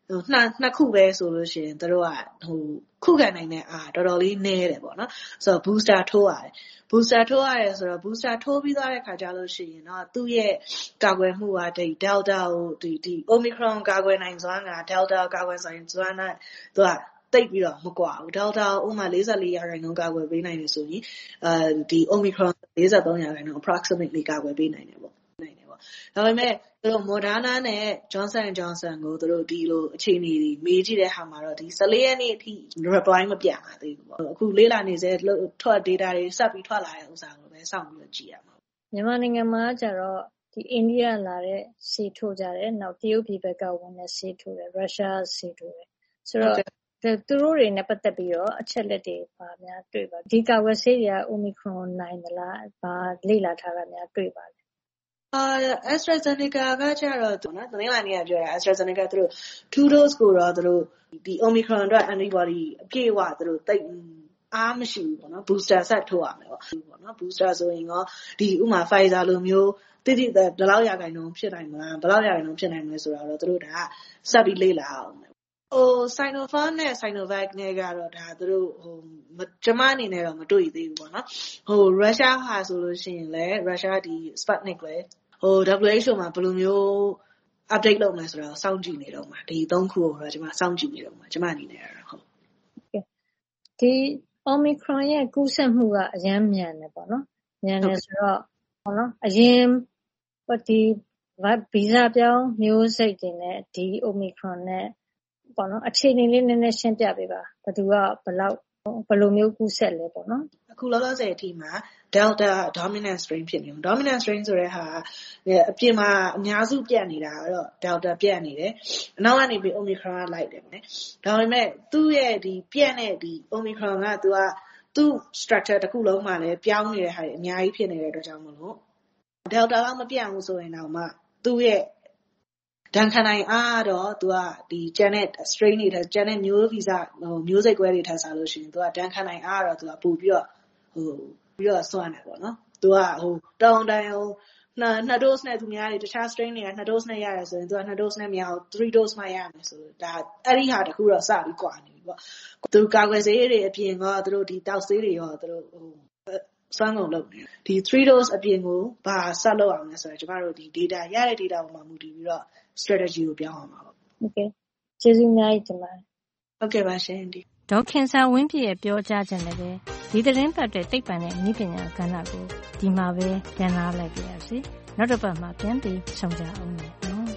Speaker 3: နှစ်နှစ်ခုပဲဆိုလို့ရှိရင်တို့ကဟိုခုခံနိုင်တဲ့အားတော်တော်လေးနည်းတယ်ပေါ့နော်ဆိုတော့ booster ထိုးရတယ် booster ထိုးရတယ်ဆိုတော့ booster ထိုးပြီးသွားတဲ့ခါကျလို့ရှိရင်တော့သူ့ရဲ့ကာကွယ်မှုကဒီ delta ကိုဒီဒီ omicron ကာကွယ်နိုင်စွမ်းက delta ကာကွယ်နိုင်စွမ်းနဲ့သူကတိတ်ပြီးတော့မကွာဘူး delta ဥမာforty-fourရာခိုင်နှုန်းကာကွယ်ပေးနိုင်တယ်ဆိုရင်အဲဒီ omicron forty-threeရာခိုင်နှုန်း approximately ကာကွယ်ပေးနိုင်တယ်ပေါ့နိုင်တယ်ပေါ့ဒါပေမဲ့သူတို့ Moderna နဲ့ Johnson and Johnson ကိုသူတို့ဒီလိုအခြေအနေတွေမေးကြည့်တဲ့ဟာမှာတော့ဒီfourteenရက်နေ့အထိ reply မပြန်လာသေးဘူးပေါ့အခုလေးလာနေစေထွက် data တွေဆက်ပြီးထွက်လာတဲ့ဥစ္စာကိုပဲစောင့်ပြီးတော့ကြည့်ရမှာ
Speaker 13: မြန်မာနိုင်ငံမှာကျတော့ဒီအိန္ဒိယလာတဲ့ဆေးထိုးကြတယ်နောက်တရုတ်ပြည်ဘက်ကဝင်တဲ့ဆေးထိုးတယ်ရုရှားဆေးထိုးတယ်ဆိုတော့သူတို့တွေနဲ့ပတ်သက်ပြီးတော့အချက်လက်တွေပါများတွေ့ပါဒီကာဝယ်ဆေးတွေက Omicron နိုင်သလားဘာလေ့လာထားတာများတွေ့ပါလဲ
Speaker 3: အာ AstraZeneca ကကျတော့သူနော်သတင်းလာနေရပြောတာ AstraZeneca သူတို့ two dose ကိုတော့သူတို့ဒီ Omicron အတွက် antibody အပြည့်အဝသူတို့တိတ်အားမရှိဘူးပေါ့နော် booster ဆက်ထိုးရမယ်ပေါ့ပေါ့နော် booster ဆိုရင်ရောဒီဥမာ Pfizer လိုမျိုးတိတိဘယ်လောက်ရာခိုင်နှုန်းဖြစ်နိုင်မလားဘယ်လောက်ရာခိုင်နှုန်းဖြစ်နိုင်မလဲဆိုတာတော့သူတို့ဒါဆက်ပြီးလေ့လာအောင်ဟို Sinopharm နဲ့ Sinovac နဲ့ကတော့ဒါသူတို့ဟိုကျမအနေနဲ့တော့မတွေ့သေးဘူးပေါ့နော်ဟို Russia ဟာဆိုလို့ရှိရင်လည်း Russia ဒီ Sputnik လည်းဟို W H O မှာဘယ်လိုမျိုး update လုပ်မလဲဆိုတော့စောင့်ကြည့်နေတော့မှာဒီသုံးခုကိုတော့ကျွန်မစောင့်ကြည့်နေတော့မှာကျွန်မအနေနဲ့ကတော့ဟုတ်
Speaker 13: ဒီ Omicron ရဲ့ကူးစက်မှုကအများမြန်တယ်ပေါ့နော်မြန်တယ်ဆိုတော့ပေါ့နော်အရင်ဒီဗီဇပြောင်းမျိုးစိတ်တွေနဲ့ဒီ Omicron နဲ့ပေါ့နော်အခြေအနေလေးနည်းနည်းရှင်းပြပေးပါဘယ်သူကဘယ်လောက်ဘယ်လိုမျိုးကူးစက်လဲပေါ့နော်
Speaker 3: အခုလောလောဆယ်အထိမှာ Delta dominant strain ဖြစ်နေတယ် dominant strain ဆိုတဲ့ဟာအပြင်မှာအများစုပြန့်နေတာတော့ Delta ပြန့်နေတယ်အနောက်ကနေပြီး Omicron ကလိုက်တယ်ပေါ့ဒါပေမဲ့သူ့ရဲ့ဒီပြန့်တဲ့ဒီ Omicron ကသူကသူ့ structure တစ်ခုလုံးမှာလည်းပြောင်းနေတဲ့ဟာတွေအများကြီးဖြစ်နေတဲ့အတွက်ကြောင့်မလို့ Delta ကမပြန့်ဘူးဆိုရင်တော့မှသူ့ရဲ့ဒဏ်ခံနိုင်အားတော့သူကဒီ Janet strain တွေကျန်တဲ့မျိုးဗီဇဟိုမျိုးစိတ်ကွဲတွေထပ်စားလို့ရှိရင်သူကဒဏ်ခံနိုင်အားတော့သူကပို့ပြီးတော့ဟိုပြီးတော့စွန့်တယ်ပေါ့နော်သူကဟိုတောင်းတန်ဟိုနှစ်နှစ် dose နဲ့သူများတွေတခြား strain တွေကနှစ် dose နဲ့ရတယ်ဆိုရင်သူကနှစ် dose နဲ့မရအောင်three dose မှရမယ်ဆိုတော့ဒါအဲ့ဒီဟာတခုတော့စပြီးကွာနေပြီပေါ့သူကာကွယ်ဆေးတွေအပြင်ကသူတို့ဒီတောက်ဆေးတွေရောသူတို့ဟိုစွမ်းကုန်လုပ်နေဒီ three dose အပြင်ကိုဘာဆက်လုပ်အောင်လဲဆိုတော့ကျမတို့ဒီ data ရတဲ့ data ပေါ်မှာမူတည်ပြီးတော့ strategy ကိုပြောင်းအောင်ပါပေါ့
Speaker 13: Okay ကျေးဇူးအများကြီးတင်ပါတယ်
Speaker 3: ဟုတ်ကဲ့ပါရှင်ဒီ
Speaker 13: ဒေါက်ခင်စာဝင်းပြည့်ရဲ့ပြောကြားချက်နဲ့ပဲဒီသတင်းပတ်တဲ့သိပ္ပံနဲ့နည်းပညာကဏ္ဍကိုဒီမှာပဲပြန်လာလိုက်ပါရစေနောက်တစ်ပတ်မှာပြန်ပြီးဆုံကြအောင်နော်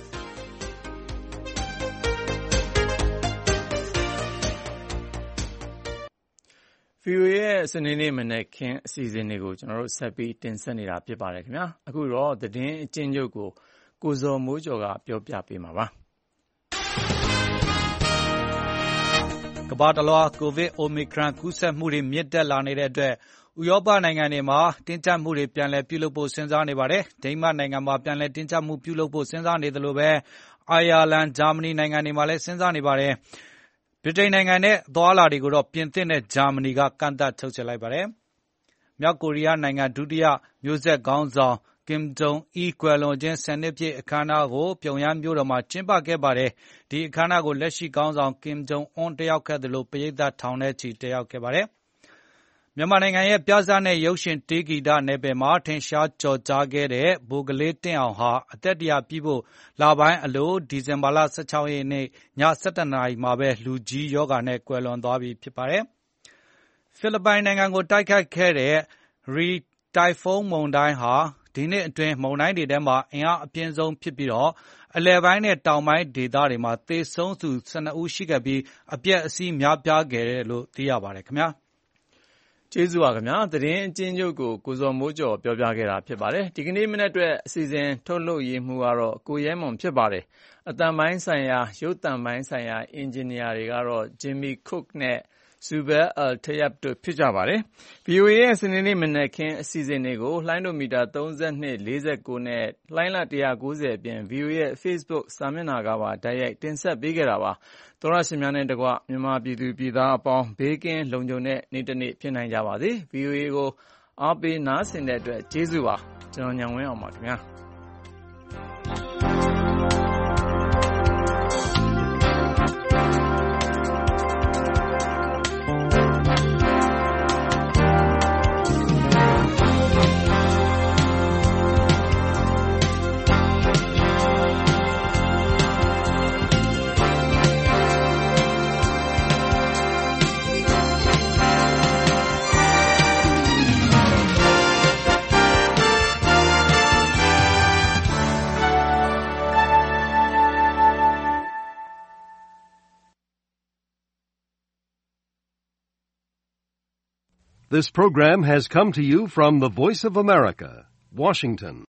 Speaker 2: ဗီအိုအေရဲ့စနေနေ့မနက်ခင်းအစီအစဉ်တွေကိုကျွန်တော်တို့ဆက်ပြီးတင်ဆက်နေတာဖြစ်ပါတယ်ခင်ဗျာအခုတော့သတင်းအကျဉ်းချုပ်ကိုကိုဇော်မိုးကျော်ကပြောပြပေးမှာပါ
Speaker 4: ကမ္ဘာတလွှားကိုဗစ် Omicron ကူးစက်မှုတွေမြင့်တက်လာနေတဲ့အတွက်ဥရောပနိုင်ငံတွေမှာတင်းကျပ်မှုတွေပြန်လည်ပြုလုပ်ဖို့စဉ်းစားနေပါတယ်။ဒိန်းမတ်နိုင်ငံမှာပြန်လည်တင်းကျပ်မှုပြုလုပ်ဖို့စဉ်းစားနေသလိုပဲအိုင်ယာလန်၊ဂျာမနီနိုင်ငံတွေမှာလည်းစဉ်းစားနေပါတယ်။ဗြိတိန်နိုင်ငံနဲ့သွားလာတွေကိုတော့ပြင်သစ်နဲ့ဂျာမနီကကန့်သတ်ချုပ်ချယ်လိုက်ပါတယ်။မြောက်ကိုရီးယားနိုင်ငံဒုတိယမျိုးဆက်ခေါင်းဆောင်ကင်ဂျုံအီကွယ်လွန်ခြင်းဆယ်နှစ်ပြည့်အခမ်းအနားကိုပြုံယမ်းမြို့တော်မှာကျင်းပခဲ့ပါတယ်။ဒီအခမ်းအနားကိုလက်ရှိခေါင်းဆောင်ကင်ဂျုံအွန်းတက်ရောက်ခဲ့သလိုပရိသတ်ထောင်နဲ့ချီတက်ရောက်ခဲ့ပါတယ်။မြန်မာနိုင်ငံရဲ့ပြဇာတ်နဲ့ရုပ်ရှင်တေးဂီတနယ်ပယ်မှာထင်ရှားကျော်ကြားခဲ့တဲ့ဗိုလ်ကလေးတင့်အောင်ဟာအသက်တရာပြည့်ဖို့လပိုင်းအလိုဒီဇင်ဘာလ၁၆ရက်နေ့ည၁၁နာရီမှာပဲလူကြီးရောဂါနဲ့ကွယ်လွန်သွားပြီဖြစ်ပါတယ်။ဖိလစ်ပိုင်နိုင်ငံကိုတိုက်ခတ်ခဲ့တဲ့ရီတိုင်ဖုန်းမုန်တိုင်းဟာဒီနှစ်အတွင်းမုန်တိုင်းတွေထဲမှာအင်အားအပြင်းဆုံးဖြစ်ပြီးတော့အလယ်ပိုင်းနဲ့တောင်ပိုင်းဒေသတွေမှာသေဆုံးသူ၁၂ဦးရှိခဲ့ပြီးအပျက်အစီးများပြားခဲ့တယ်လို့သိရပါတယ်ခင်ဗျာ
Speaker 2: ကျေးဇူးပါခင်ဗျာသတင်းအကျဉ်းချုပ်ကိုကိုဇော်မိုးကျော်ပြောပြခဲ့တာဖြစ်ပါတယ်ဒီကနေ့မနေ့အတွက်အစီအစဉ်ထုတ်လွှင့်ရေးမှုကတော့ကိုရဲမွန်ဖြစ်ပါတယ်အတန်ပိုင်းဆိုင်ရာရုပ်တံပိုင်းဆိုင်ရာအင်ဂျင်နီယာတွေကတော့ Jimmy Cook နဲ့ Zubair Al-Tayeb တို့ဖြစ်ကြပါတယ်။ ဗွီအိုအေရဲ့စနေနေ့မနက်ခင်းအစီအစဉ်တွေကိုလှိုင်းဒိုမီတာသုံး၂ ၄၉နဲ့လှိုင်းလ၁၉၀အပြင် ဗွီအိုအေရဲ့ Facebook စာမျက်နှာကပါတိုက်ရိုက်တင်ဆက်ပေးခဲ့တာပါ။သောရရှင်များနဲ့တကွမြန်မာပြည်သူပြည်သားအပေါင်းဘေးကင်းလုံခြုံတဲ့နေ့တစ်နေ့ဖြစ်နိုင်ကြပါစေ။ ဗွီအိုအေကိုအားပေးနားဆင်တဲ့အတွက်ကျေးဇူးပါ။ကျွန်တော်ညံဝင်းအောင်ပါခင်ဗျာ။
Speaker 5: This program has come to you from the Voice of America, Washington.